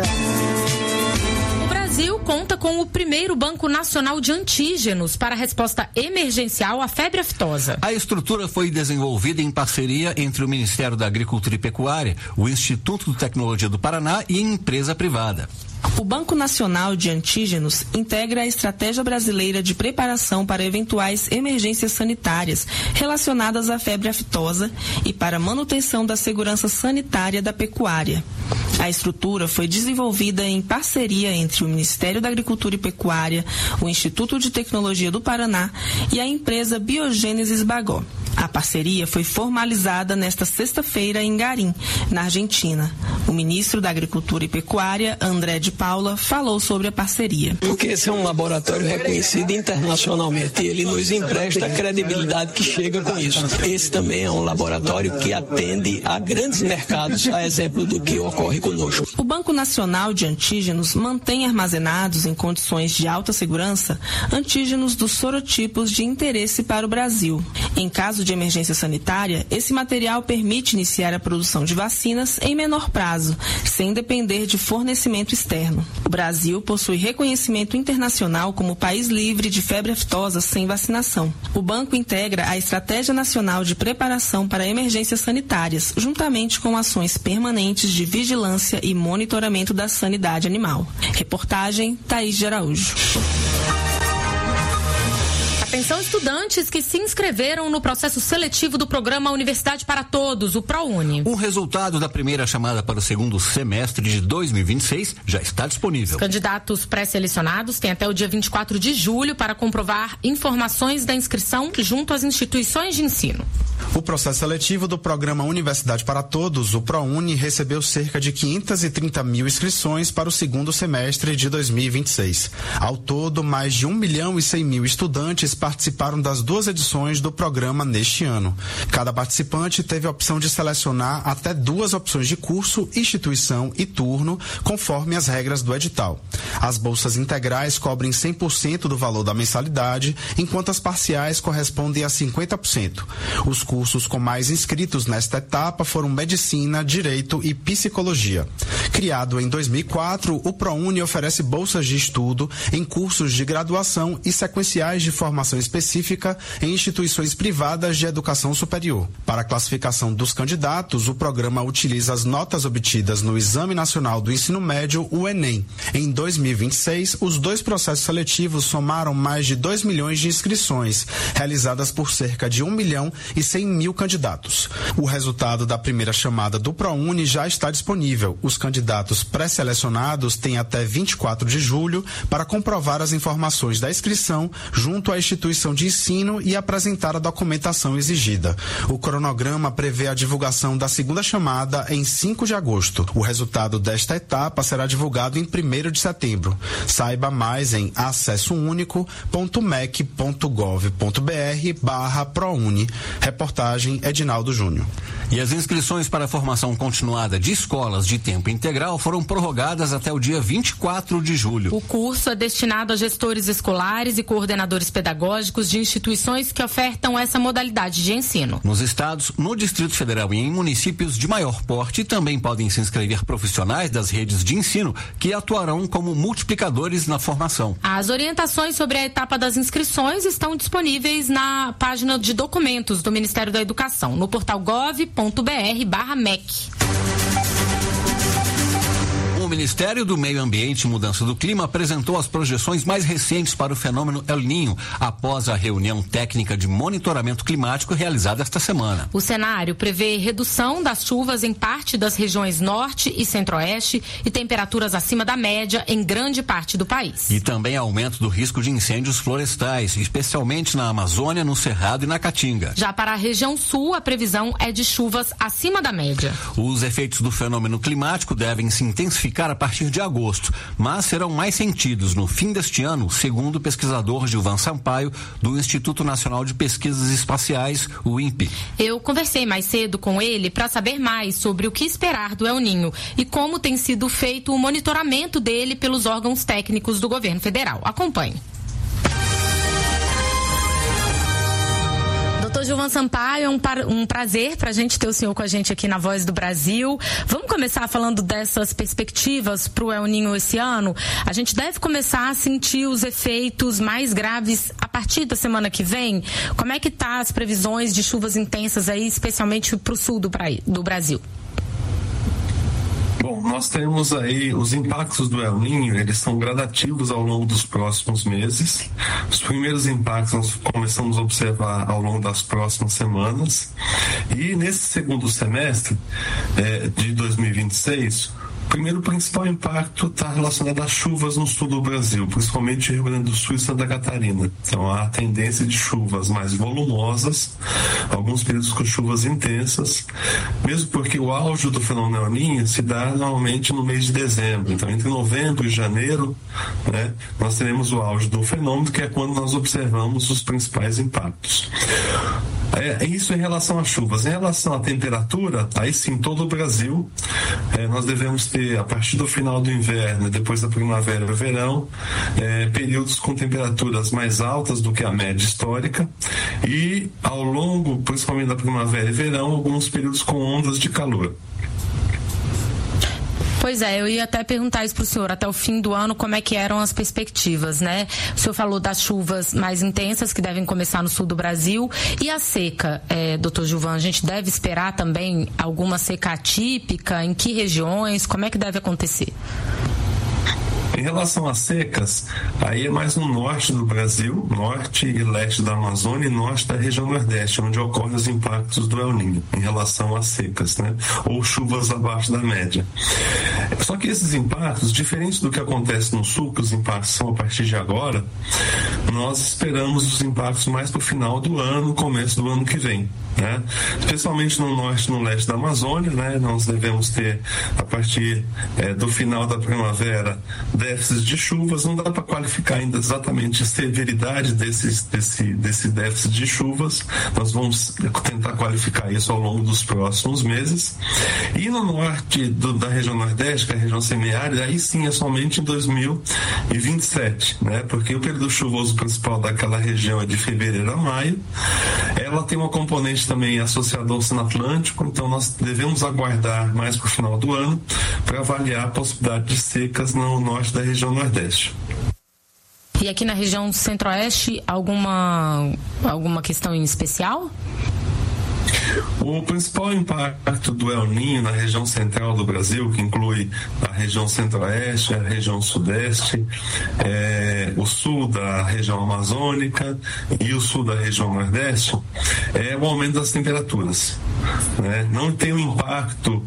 O Brasil conta com o primeiro Banco Nacional de Antígenos para a resposta emergencial à febre aftosa. A estrutura foi desenvolvida em parceria entre o Ministério da Agricultura e Pecuária, o Instituto de Tecnologia do Paraná e a empresa privada. O Banco Nacional de Antígenos integra a Estratégia Brasileira de Preparação para eventuais emergências sanitárias relacionadas à febre aftosa e para manutenção da segurança sanitária da pecuária. A estrutura foi desenvolvida em parceria entre o Ministério da Agricultura e Pecuária, o Instituto de Tecnologia do Paraná e a empresa Biogênesis Bagó. A parceria foi formalizada nesta sexta-feira em Garim, na Argentina. O ministro da Agricultura e Pecuária, André de Paula, falou sobre a parceria. Porque esse é um laboratório reconhecido internacionalmente e ele nos empresta a credibilidade que chega com isso. Esse também é um laboratório que atende a grandes mercados, a exemplo do que ocorre conosco. O Banco Nacional de Antígenos mantém armazenados em condições de alta segurança antígenos dos sorotipos de interesse para o Brasil. Em caso de emergência sanitária, esse material permite iniciar a produção de vacinas em menor prazo, sem depender de fornecimento externo. O Brasil possui reconhecimento internacional como país livre de febre aftosa sem vacinação. O banco integra a Estratégia Nacional de Preparação para Emergências Sanitárias, juntamente com ações permanentes de vigilância e monitoramento da sanidade animal. Reportagem Thaís de Araújo. Atenção, estudantes que se inscreveram no processo seletivo do programa Universidade para Todos, o ProUni. O resultado da primeira chamada para o segundo semestre de 2026 já está disponível. Os candidatos pré-selecionados têm até o dia 24 de julho para comprovar informações da inscrição junto às instituições de ensino. O processo seletivo do programa Universidade para Todos, o ProUni, recebeu cerca de 530 mil inscrições para o segundo semestre de 2026. Ao todo, mais de 1.100.000 estudantes participaram das 2 edições do programa neste ano. Cada participante teve a opção de selecionar até 2 opções de curso, instituição e turno, conforme as regras do edital. As bolsas integrais cobrem 100% do valor da mensalidade, enquanto as parciais correspondem a 50%. Os cursos com mais inscritos nesta etapa foram Medicina, Direito e Psicologia. Criado em 2004, o ProUni oferece bolsas de estudo em cursos de graduação e sequenciais de formação específica em instituições privadas de educação superior. Para a classificação dos candidatos, o programa utiliza as notas obtidas no Exame Nacional do Ensino Médio, o Enem. Em 2026, os 2 processos seletivos somaram mais de 2 milhões de inscrições, realizadas por cerca de 1.100.000 candidatos. O resultado da primeira chamada do ProUni já está disponível. Os candidatos pré-selecionados têm até 24 de julho para comprovar as informações da inscrição junto à instituição de ensino e apresentar a documentação exigida. O cronograma prevê a divulgação da segunda chamada em 5 de agosto. O resultado desta etapa será divulgado em 1º de setembro. Saiba mais em acessounico.mec.gov.br/ProUni. Reportagem Edinaldo Júnior. E as inscrições para a formação continuada de escolas de tempo integral foram prorrogadas até o dia 24 de julho. O curso é destinado a gestores escolares e coordenadores pedagógicos de instituições que ofertam essa modalidade de ensino. Nos estados, no Distrito Federal e em municípios de maior porte, também podem se inscrever profissionais das redes de ensino que atuarão como multiplicadores na formação. As orientações sobre a etapa das inscrições estão disponíveis na página de documentos do Ministério da Educação, no portal gov.br/MEC. O Ministério do Meio Ambiente e Mudança do Clima apresentou as projeções mais recentes para o fenômeno El Niño, após a reunião técnica de monitoramento climático realizada esta semana. O cenário prevê redução das chuvas em parte das regiões norte e centro-oeste e temperaturas acima da média em grande parte do país. E também aumento do risco de incêndios florestais, especialmente na Amazônia, no Cerrado e na Caatinga. Já para a região sul, a previsão é de chuvas acima da média. Os efeitos do fenômeno climático devem se intensificar a partir de agosto, mas serão mais sentidos no fim deste ano, segundo o pesquisador Gilvan Sampaio, do Instituto Nacional de Pesquisas Espaciais, o INPE. Eu conversei mais cedo com ele para saber mais sobre o que esperar do El Niño e como tem sido feito o monitoramento dele pelos órgãos técnicos do governo federal. Acompanhe. Doutor Gilvan Sampaio, é um prazer para a gente ter o senhor com a gente aqui na Voz do Brasil. Vamos começar falando dessas perspectivas para o El Niño esse ano. A gente deve começar a sentir os efeitos mais graves a partir da semana que vem. Como é que tá as previsões de chuvas intensas aí, especialmente para o sul do Brasil? Bom, nós temos aí os impactos do El Niño, eles são gradativos ao longo dos próximos meses. Os primeiros impactos nós começamos a observar ao longo das próximas semanas. E nesse segundo semestre de 2026, primeiro, o principal impacto está relacionado às chuvas no sul do Brasil, principalmente Rio Grande do Sul e Santa Catarina. Então, há a tendência de chuvas mais volumosas, alguns períodos com chuvas intensas, mesmo porque o auge do fenômeno El Niño se dá normalmente no mês de dezembro. Então, entre novembro e janeiro, nós teremos o auge do fenômeno, que é quando nós observamos os principais impactos. Isso em relação às chuvas. Em relação à temperatura, aí sim, todo o Brasil, nós devemos ter, a partir do final do inverno, depois da primavera e verão, períodos com temperaturas mais altas do que a média histórica, e ao longo, principalmente da primavera e verão, alguns períodos com ondas de calor. Pois é, eu ia até perguntar isso para o senhor, até o fim do ano, como é que eram as perspectivas, né? O senhor falou das chuvas mais intensas que devem começar no sul do Brasil, e a seca, doutor Gilvan, a gente deve esperar também alguma seca atípica? Em que regiões? Como é que deve acontecer? Em relação às secas, aí é mais no norte do Brasil, norte e leste da Amazônia e norte da região nordeste, onde ocorrem os impactos do El Niño em relação às secas, né? Ou chuvas abaixo da média. Só que esses impactos, diferentes do que acontece no sul, que os impactos são a partir de agora, nós esperamos os impactos mais para o final do ano, começo do ano que vem, né? Especialmente no norte e no leste da Amazônia, né? Nós devemos ter, a partir do final da primavera, déficits de chuvas. Não dá para qualificar ainda exatamente a severidade desse déficit de chuvas. Nós vamos tentar qualificar isso ao longo dos próximos meses. E no norte da região nordeste, que é a região semiárida, aí sim é somente em 2027, né? Porque o período chuvoso principal daquela região é de fevereiro a maio. Ela tem uma componente também associada ao Oceano Atlântico, então nós devemos aguardar mais para o final do ano para avaliar a possibilidade de secas no norte da região nordeste. E aqui na região centro-oeste, alguma questão em especial? O principal impacto do El Niño na região central do Brasil, que inclui a região centro-oeste, a região sudeste, o sul da região amazônica e o sul da região nordeste, é o aumento das temperaturas, né? Não tem um impacto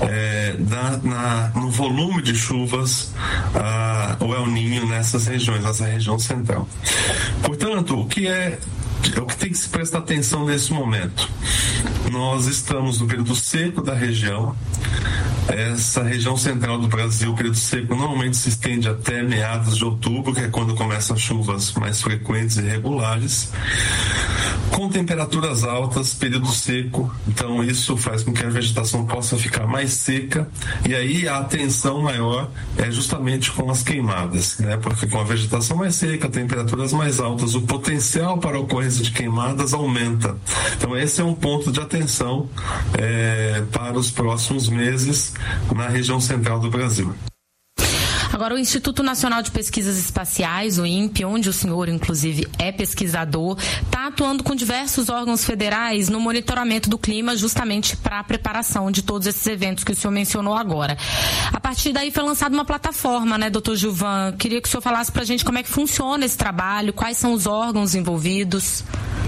no volume de chuvas o El Niño nessas regiões, nessa região central. Portanto, o que tem que se prestar atenção nesse momento? Nós estamos no período seco da região. Essa região central do Brasil, o período seco normalmente se estende até meados de outubro, que é quando começam as chuvas mais frequentes e regulares, com temperaturas altas, período seco. Então isso faz com que a vegetação possa ficar mais seca, e aí a atenção maior é justamente com as queimadas, né? Porque com a vegetação mais seca, temperaturas mais altas, o potencial para a ocorrência de queimadas aumenta. Então esse é um ponto de atenção para os próximos meses na região central do Brasil. Agora, o Instituto Nacional de Pesquisas Espaciais, o INPE, onde o senhor, inclusive, é pesquisador, está atuando com diversos órgãos federais no monitoramento do clima, justamente para a preparação de todos esses eventos que o senhor mencionou agora. A partir daí foi lançada uma plataforma, né, doutor Gilvan? Queria que o senhor falasse para a gente como é que funciona esse trabalho, quais são os órgãos envolvidos.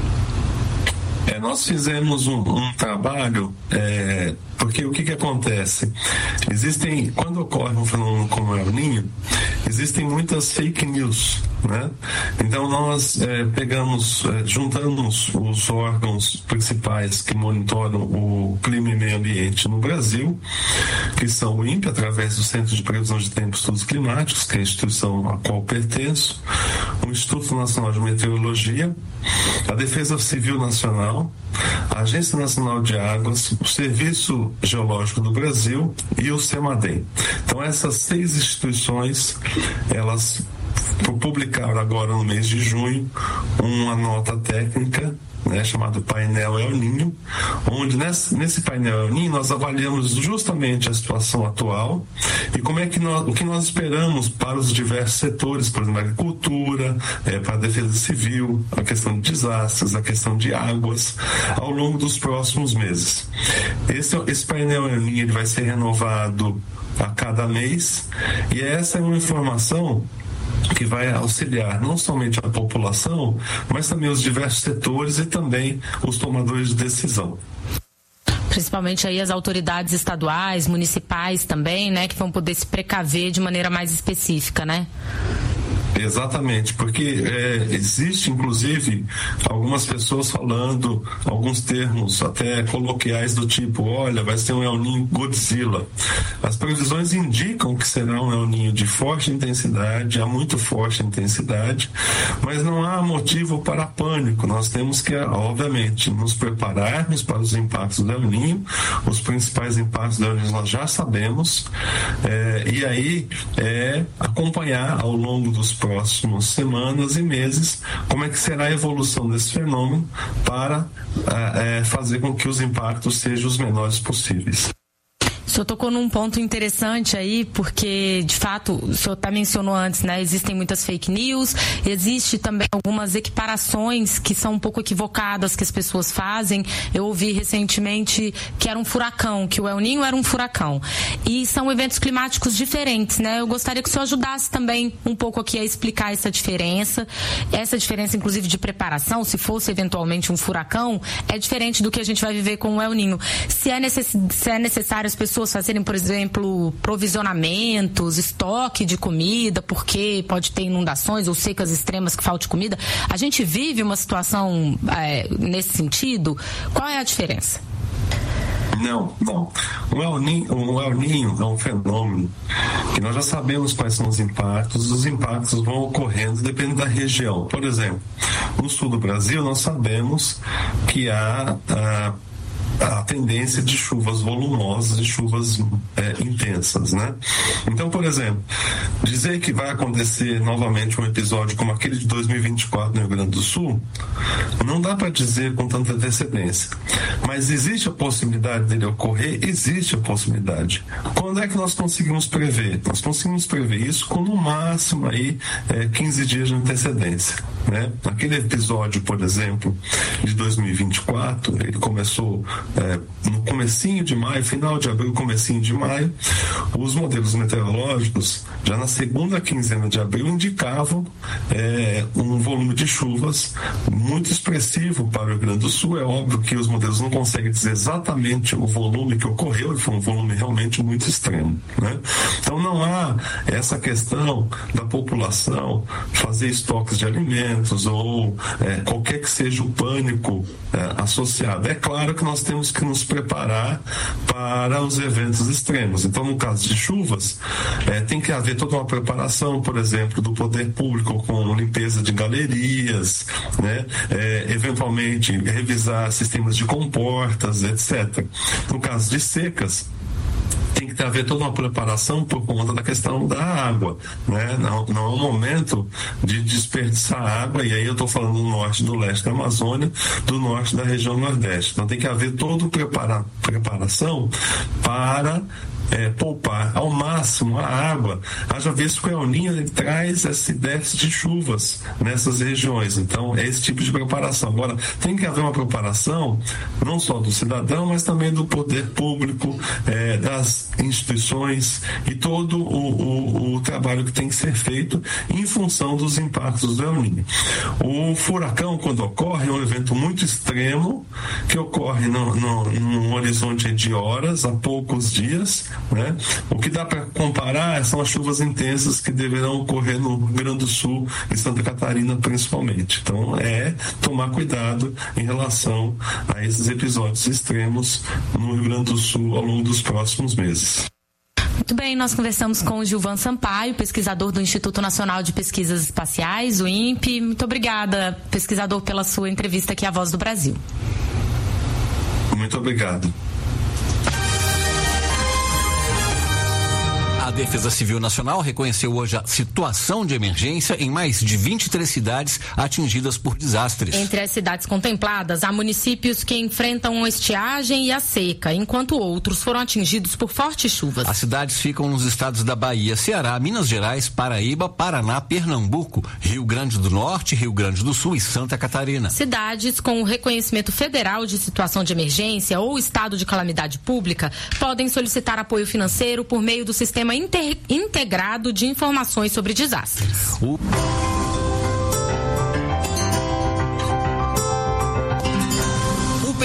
Nós fizemos um trabalho, porque o que acontece? Quando ocorre um fenômeno como o El Niño, existem muitas fake news, né? Então nós juntamos os órgãos principais que monitoram o clima e meio ambiente no Brasil, que são o INPE, através do Centro de Previsão de Tempo e Estudos Climáticos, que é a instituição a qual pertenço, o Instituto Nacional de Meteorologia, a Defesa Civil Nacional, a Agência Nacional de Águas, o Serviço Geológico do Brasil e o CEMADEM. Então essas 6 instituições, elas publicaram agora no mês de junho uma nota técnica, né, chamado Painel El Niño, onde nesse painel El Niño nós avaliamos justamente a situação atual e o que nós esperamos para os diversos setores, por exemplo, a agricultura, para a defesa civil, a questão de desastres, a questão de águas, ao longo dos próximos meses. Esse painel El Niño ele vai ser renovado a cada mês, e essa é uma informação que vai auxiliar não somente a população, mas também os diversos setores e também os tomadores de decisão. Principalmente aí as autoridades estaduais, municipais também, né, que vão poder se precaver de maneira mais específica, né? Exatamente, porque existe inclusive algumas pessoas falando alguns termos até coloquiais do tipo, olha, vai ser um El Niño Godzilla. As previsões indicam que será um El Niño de forte intensidade, a muito forte intensidade, mas não há motivo para pânico. Nós temos que, obviamente, nos prepararmos para os impactos do El Niño. Os principais impactos do El Niño nós já sabemos, e aí acompanhar ao longo dos próximos semanas e meses como é que será a evolução desse fenômeno para fazer com que os impactos sejam os menores possíveis. O senhor tocou num ponto interessante aí, porque, de fato, o senhor até mencionou antes, né? Existem muitas fake news, existe também algumas equiparações que são um pouco equivocadas que as pessoas fazem. Eu ouvi recentemente que era um furacão, que o El Niño era um furacão. E são eventos climáticos diferentes, né? Eu gostaria que o senhor ajudasse também um pouco aqui a explicar essa diferença, inclusive, de preparação. Se fosse eventualmente um furacão, é diferente do que a gente vai viver com o El Niño. Se é necessário as pessoas fazerem, por exemplo, provisionamentos, estoque de comida, porque pode ter inundações ou secas extremas que falte comida. A gente vive uma situação nesse sentido? Qual é a diferença? Não. O El Niño é um fenômeno que nós já sabemos quais são os impactos vão ocorrendo dependendo da região. Por exemplo, no sul do Brasil nós sabemos que há a tendência de chuvas volumosas, de chuvas intensas, né? Então, por exemplo, dizer que vai acontecer novamente um episódio como aquele de 2024 no Rio Grande do Sul, não dá para dizer com tanta antecedência. Mas existe a possibilidade dele ocorrer? Existe a possibilidade. Quando é que nós conseguimos prever? Nós conseguimos prever isso com no máximo aí 15 dias de antecedência, né? Aquele episódio, por exemplo, de 2024, ele começou no comecinho de maio, final de abril, comecinho de maio. Os modelos meteorológicos, já na segunda quinzena de abril, indicavam um volume de chuvas muito expressivo para o Rio Grande do Sul. É óbvio que os modelos não conseguem dizer exatamente o volume que ocorreu, ele foi um volume realmente muito extremo, né? Então não há essa questão da população fazer estoques de alimentos ou qualquer que seja o pânico associado. É claro que nós temos que nos preparar para os eventos extremos. Então, no caso de chuvas, tem que haver toda uma preparação, por exemplo, do poder público com limpeza de galerias, né? Eventualmente revisar sistemas de comportas, etc. No caso de secas, tem que haver toda uma preparação por conta da questão da água, né? Não é um momento de desperdiçar água, e aí eu estou falando do norte e do leste da Amazônia, do norte da região nordeste. Então tem que haver toda preparação para poupar ao máximo a água. Haja visto que o El Niño ele traz esse déficit de chuvas nessas regiões. Então é esse tipo de preparação. Agora, tem que haver uma preparação não só do cidadão, mas também do poder público, das instituições e todo o trabalho que tem que ser feito em função dos impactos do El Niño. O furacão, quando ocorre, é um evento muito extremo que ocorre num horizonte de horas, a poucos dias, né? O que dá para comparar são as chuvas intensas que deverão ocorrer no Rio Grande do Sul e Santa Catarina principalmente. Então tomar cuidado em relação a esses episódios extremos no Rio Grande do Sul ao longo dos próximos meses. Muito bem, nós conversamos com o Gilvan Sampaio, pesquisador do Instituto Nacional de Pesquisas Espaciais, o INPE. Muito obrigada, pesquisador, pela sua entrevista aqui à Voz do Brasil. Muito obrigado. A Defesa Civil Nacional reconheceu hoje a situação de emergência em mais de 23 cidades atingidas por desastres. Entre as cidades contempladas, há municípios que enfrentam a estiagem e a seca, enquanto outros foram atingidos por fortes chuvas. As cidades ficam nos estados da Bahia, Ceará, Minas Gerais, Paraíba, Paraná, Pernambuco, Rio Grande do Norte, Rio Grande do Sul e Santa Catarina. Cidades com o reconhecimento federal de situação de emergência ou estado de calamidade pública podem solicitar apoio financeiro por meio do sistema integrado de informações sobre desastres. O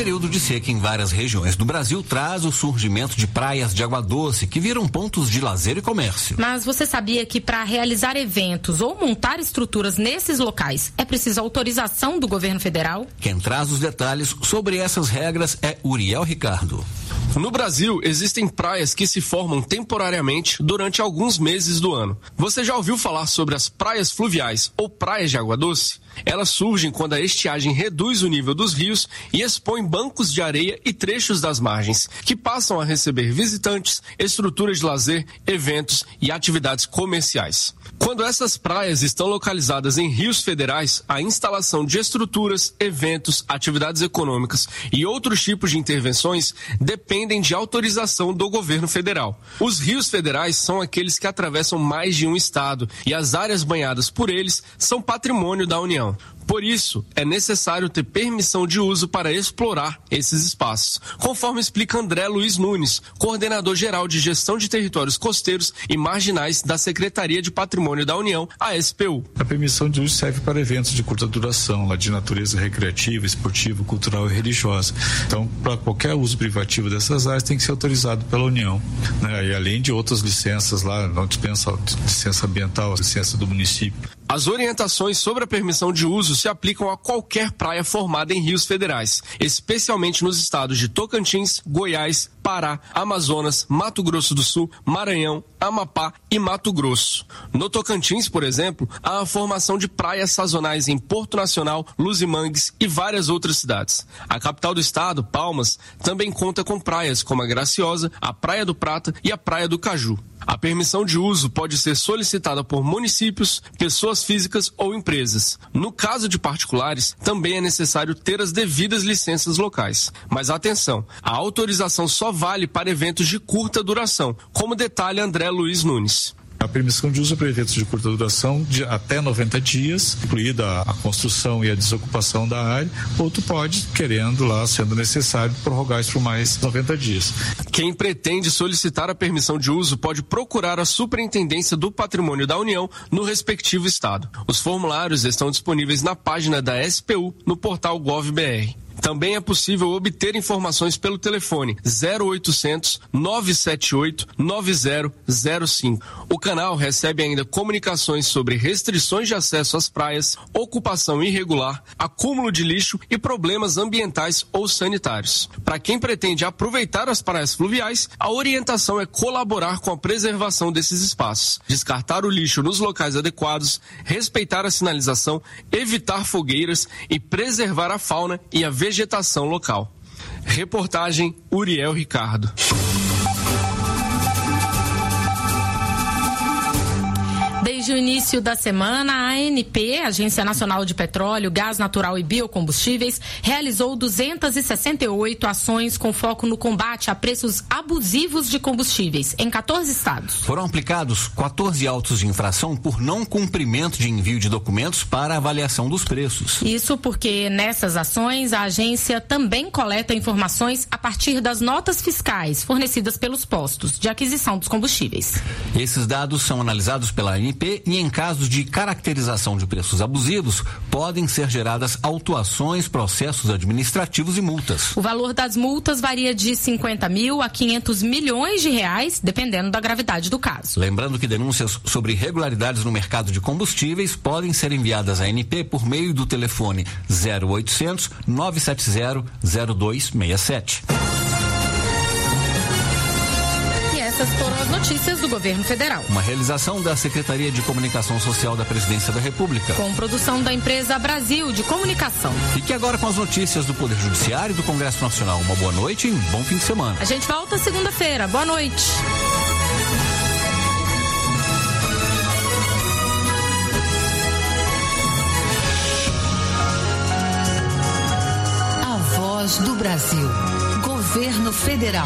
período de seca em várias regiões do Brasil traz o surgimento de praias de água doce que viram pontos de lazer e comércio. Mas você sabia que para realizar eventos ou montar estruturas nesses locais é preciso autorização do governo federal? Quem traz os detalhes sobre essas regras é Uriel Ricardo. No Brasil, existem praias que se formam temporariamente durante alguns meses do ano. Você já ouviu falar sobre as praias fluviais ou praias de água doce? Elas surgem quando a estiagem reduz o nível dos rios e expõe bancos de areia e trechos das margens, que passam a receber visitantes, estruturas de lazer, eventos e atividades comerciais. Quando essas praias estão localizadas em rios federais, a instalação de estruturas, eventos, atividades econômicas e outros tipos de intervenções dependem de autorização do governo federal. Os rios federais são aqueles que atravessam mais de um estado e as áreas banhadas por eles são patrimônio da União. Por isso, é necessário ter permissão de uso para explorar esses espaços, conforme explica André Luiz Nunes, coordenador-geral de Gestão de Territórios Costeiros e Marginais da Secretaria de Patrimônio da União, a SPU. A permissão de uso serve para eventos de curta duração, lá de natureza recreativa, esportiva, cultural e religiosa. Então, para qualquer uso privativo dessas áreas, tem que ser autorizado pela União, né? E além de outras licenças lá, não dispensa licença ambiental, licença do município. As orientações sobre a permissão de uso se aplicam a qualquer praia formada em rios federais, especialmente nos estados de Tocantins, Goiás, Pará, Amazonas, Mato Grosso do Sul, Maranhão, Amapá e Mato Grosso. No Tocantins, por exemplo, há a formação de praias sazonais em Porto Nacional, Luzimangues e várias outras cidades. A capital do estado, Palmas, também conta com praias como a Graciosa, a Praia do Prata e a Praia do Caju. A permissão de uso pode ser solicitada por municípios, pessoas físicas ou empresas. No caso de particulares, também é necessário ter as devidas licenças locais. Mas atenção, a autorização só vale para eventos de curta duração, como detalha André Luiz Nunes. A permissão de uso para eventos de curta duração de até 90 dias, incluída a construção e a desocupação da área, ou tu pode, querendo lá, sendo necessário, prorrogar isso por mais 90 dias. Quem pretende solicitar a permissão de uso pode procurar a Superintendência do Patrimônio da União no respectivo estado. Os formulários estão disponíveis na página da SPU no portal Gov.br. Também é possível obter informações pelo telefone 0800 978 9005. O canal recebe ainda comunicações sobre restrições de acesso às praias, ocupação irregular, acúmulo de lixo e problemas ambientais ou sanitários. Para quem pretende aproveitar as praias fluviais, a orientação é colaborar com a preservação desses espaços, descartar o lixo nos locais adequados, respeitar a sinalização, evitar fogueiras e preservar a fauna e a vegetação local. Reportagem Uriel Ricardo. Desde o início da semana, a ANP, Agência Nacional de Petróleo, Gás Natural e Biocombustíveis, realizou 268 ações com foco no combate a preços abusivos de combustíveis em 14 estados. Foram aplicados 14 autos de infração por não cumprimento de envio de documentos para avaliação dos preços. Isso porque nessas ações a agência também coleta informações a partir das notas fiscais fornecidas pelos postos de aquisição dos combustíveis. Esses dados são analisados pela ANP e, em casos de caracterização de preços abusivos, podem ser geradas autuações, processos administrativos e multas. O valor das multas varia de 50 mil a 500 milhões de reais, dependendo da gravidade do caso. Lembrando que denúncias sobre irregularidades no mercado de combustíveis podem ser enviadas à ANP por meio do telefone 0800 970 0267. Essas foram as notícias do governo federal. Uma realização da Secretaria de Comunicação Social da Presidência da República. Com produção da empresa Brasil de Comunicação. Fique agora com as notícias do Poder Judiciário e do Congresso Nacional. Uma boa noite e um bom fim de semana. A gente volta segunda-feira. Boa noite. A Voz do Brasil. Governo Federal.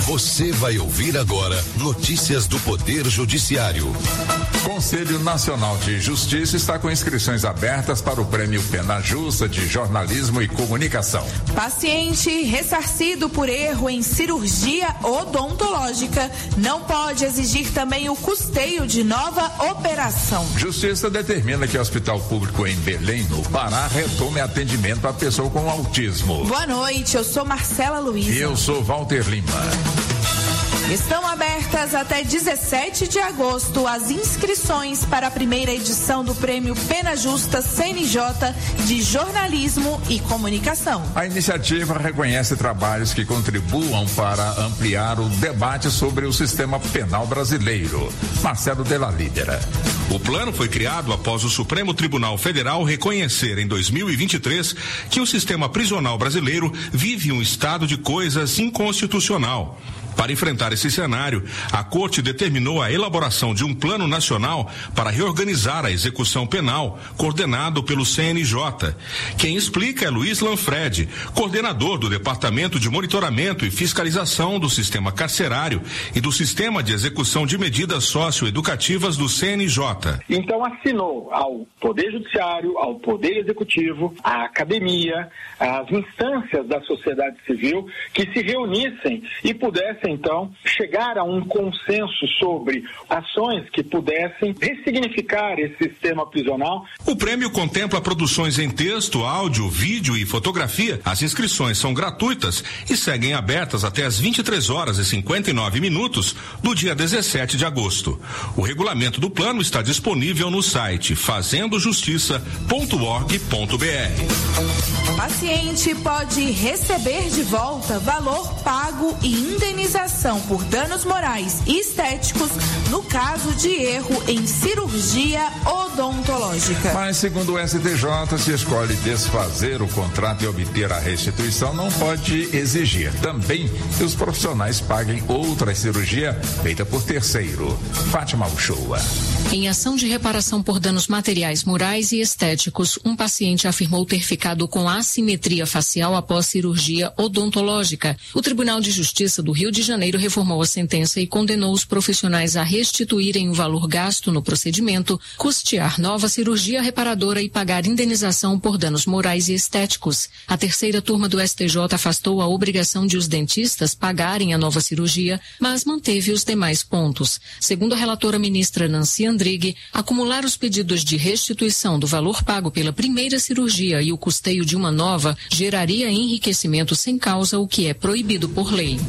Você vai ouvir agora notícias do Poder Judiciário. Conselho Nacional de Justiça está com inscrições abertas para o Prêmio Pena Justa de Jornalismo e Comunicação. Paciente ressarcido por erro em cirurgia odontológica não pode exigir também o custeio de nova operação. Justiça determina que o Hospital Público em Belém, no Pará, retome atendimento à pessoa com autismo. Boa noite, eu sou Marcela Luiza. E eu sou Walter Lima. Estão abertas até 17 de agosto as inscrições para a primeira edição do Prêmio Pena Justa CNJ de Jornalismo e Comunicação. A iniciativa reconhece trabalhos que contribuam para ampliar o debate sobre o sistema penal brasileiro. Marcelo Della Lídera. O plano foi criado após o Supremo Tribunal Federal reconhecer em 2023 que o sistema prisional brasileiro vive um estado de coisas inconstitucional. Para enfrentar esse cenário, a Corte determinou a elaboração de um plano nacional para reorganizar a execução penal, coordenado pelo CNJ. Quem explica é Luiz Lanfredi, coordenador do Departamento de Monitoramento e Fiscalização do Sistema Carcerário e do Sistema de Execução de Medidas Socioeducativas do CNJ. Então assinou ao Poder Judiciário, ao Poder Executivo, à academia, às instâncias da sociedade civil que se reunissem e pudessem então chegar a um consenso sobre ações que pudessem ressignificar esse sistema prisional. O prêmio contempla produções em texto, áudio, vídeo e fotografia. As inscrições são gratuitas e seguem abertas até às 23h59 do dia 17 de agosto. O regulamento do plano está disponível no site fazendojustiça.org.br. Paciente pode receber de volta valor pago e indenização por danos morais e estéticos no caso de erro em cirurgia odontológica. Mas, segundo o STJ, se escolhe desfazer o contrato e obter a restituição, não pode exigir também que os profissionais paguem outra cirurgia feita por terceiro. Fátima Uchoa. Em ação de reparação por danos materiais, morais e estéticos, um paciente afirmou ter ficado com assimetria facial após cirurgia odontológica. O Tribunal de Justiça do Rio de Janeiro reformou a sentença e condenou os profissionais a restituírem o valor gasto no procedimento, custear nova cirurgia reparadora e pagar indenização por danos morais e estéticos. A terceira turma do STJ afastou a obrigação de os dentistas pagarem a nova cirurgia, mas manteve os demais pontos. Segundo a relatora ministra Nancy Andrighi, acumular os pedidos de restituição do valor pago pela primeira cirurgia e o custeio de uma nova geraria enriquecimento sem causa, o que é proibido por lei.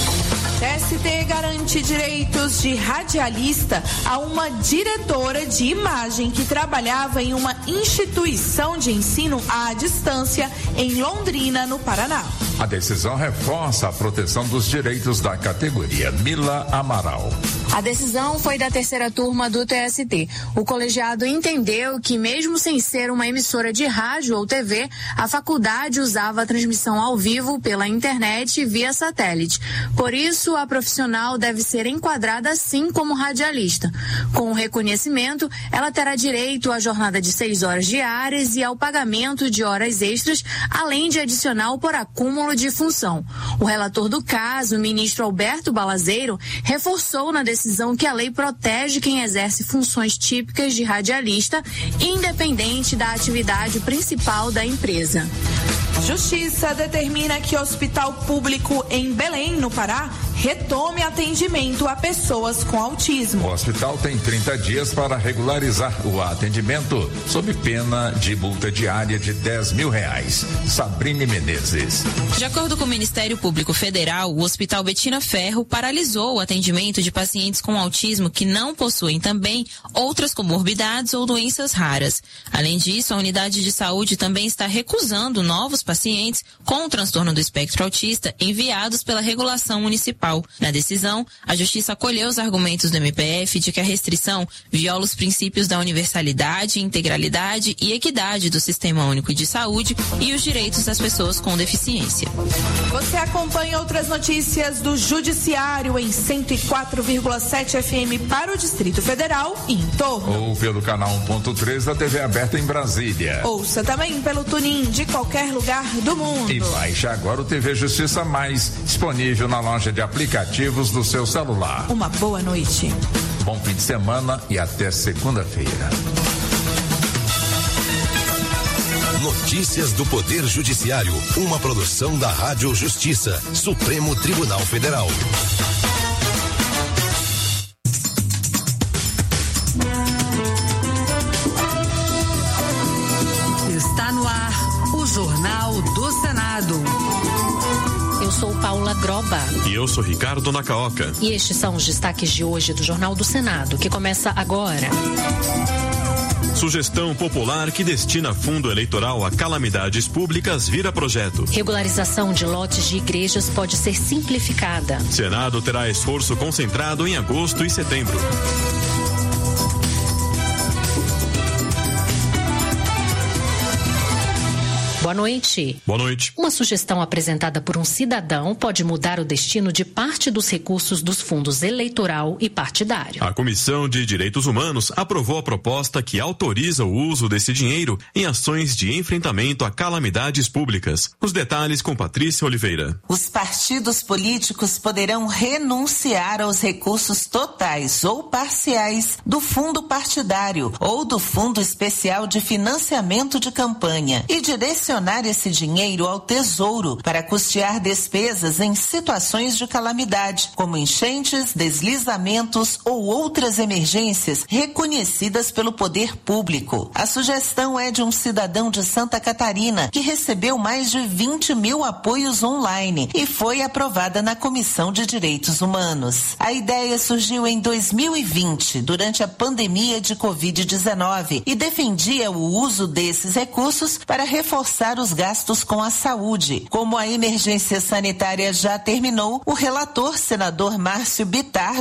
TST garante direitos de radialista a uma diretora de imagem que trabalhava em uma instituição de ensino à distância em Londrina, no Paraná. A decisão reforça a proteção dos direitos da categoria. Mila Amaral. A decisão foi da terceira turma do TST. O colegiado entendeu que, mesmo sem ser uma emissora de rádio ou TV, a faculdade usava a transmissão ao vivo pela internet e via satélite. Por isso, a profissional deve ser enquadrada assim como radialista. Com o reconhecimento, ela terá direito à jornada de 6 horas diárias e ao pagamento de horas extras, além de adicional por acúmulo de função. O relator do caso, o ministro Alberto Balazeiro, reforçou na decisão que a lei protege quem exerce funções típicas de radialista, independente da atividade principal da empresa. Justiça determina que o Hospital Público em Belém, no Pará, retome atendimento a pessoas com autismo. O hospital tem 30 dias para regularizar o atendimento, sob pena de multa diária de R$10 mil. Sabrine Menezes. De acordo com o Ministério Público Federal, o Hospital Betina Ferro paralisou o atendimento de pacientes com autismo que não possuem também outras comorbidades ou doenças raras. Além disso, a unidade de saúde também está recusando novos pacientes com transtorno do espectro autista enviados pela regulação municipal. Na decisão, a Justiça acolheu os argumentos do MPF de que a restrição viola os princípios da universalidade, integralidade e equidade do Sistema Único de Saúde e os direitos das pessoas com deficiência. Você acompanha outras notícias do Judiciário em 104,7 FM para o Distrito Federal e em torno. Ou pelo canal 1.3 da TV aberta em Brasília. Ouça também pelo TuneIn de qualquer lugar do mundo. E baixe agora o TV Justiça Mais, disponível na loja de aplicativos aplicativos do seu celular. Uma boa noite. Bom fim de semana e até segunda-feira. Notícias do Poder Judiciário, uma produção da Rádio Justiça, Supremo Tribunal Federal. Está no ar o Jornal do Senado. Eu sou Paula Groba. E eu sou Ricardo Nacaoca. E estes são os destaques de hoje do Jornal do Senado, que começa agora. Sugestão popular que destina fundo eleitoral a calamidades públicas vira projeto. Regularização de lotes de igrejas pode ser simplificada. Senado terá esforço concentrado em agosto e setembro. Boa noite. Boa noite. Uma sugestão apresentada por um cidadão pode mudar o destino de parte dos recursos dos fundos eleitoral e partidário. A Comissão de Direitos Humanos aprovou a proposta que autoriza o uso desse dinheiro em ações de enfrentamento a calamidades públicas. Os detalhes com Patrícia Oliveira. Os partidos políticos poderão renunciar aos recursos totais ou parciais do fundo partidário ou do Fundo Especial de Financiamento de Campanha e direcionar esse dinheiro ao Tesouro para custear despesas em situações de calamidade, como enchentes, deslizamentos ou outras emergências reconhecidas pelo poder público. A sugestão é de um cidadão de Santa Catarina que recebeu mais de 20 mil apoios online e foi aprovada na Comissão de Direitos Humanos. A ideia surgiu em 2020, durante a pandemia de Covid-19, e defendia o uso desses recursos para reforçar os gastos com a saúde. Como a emergência sanitária já terminou, o relator, senador Márcio Bittar,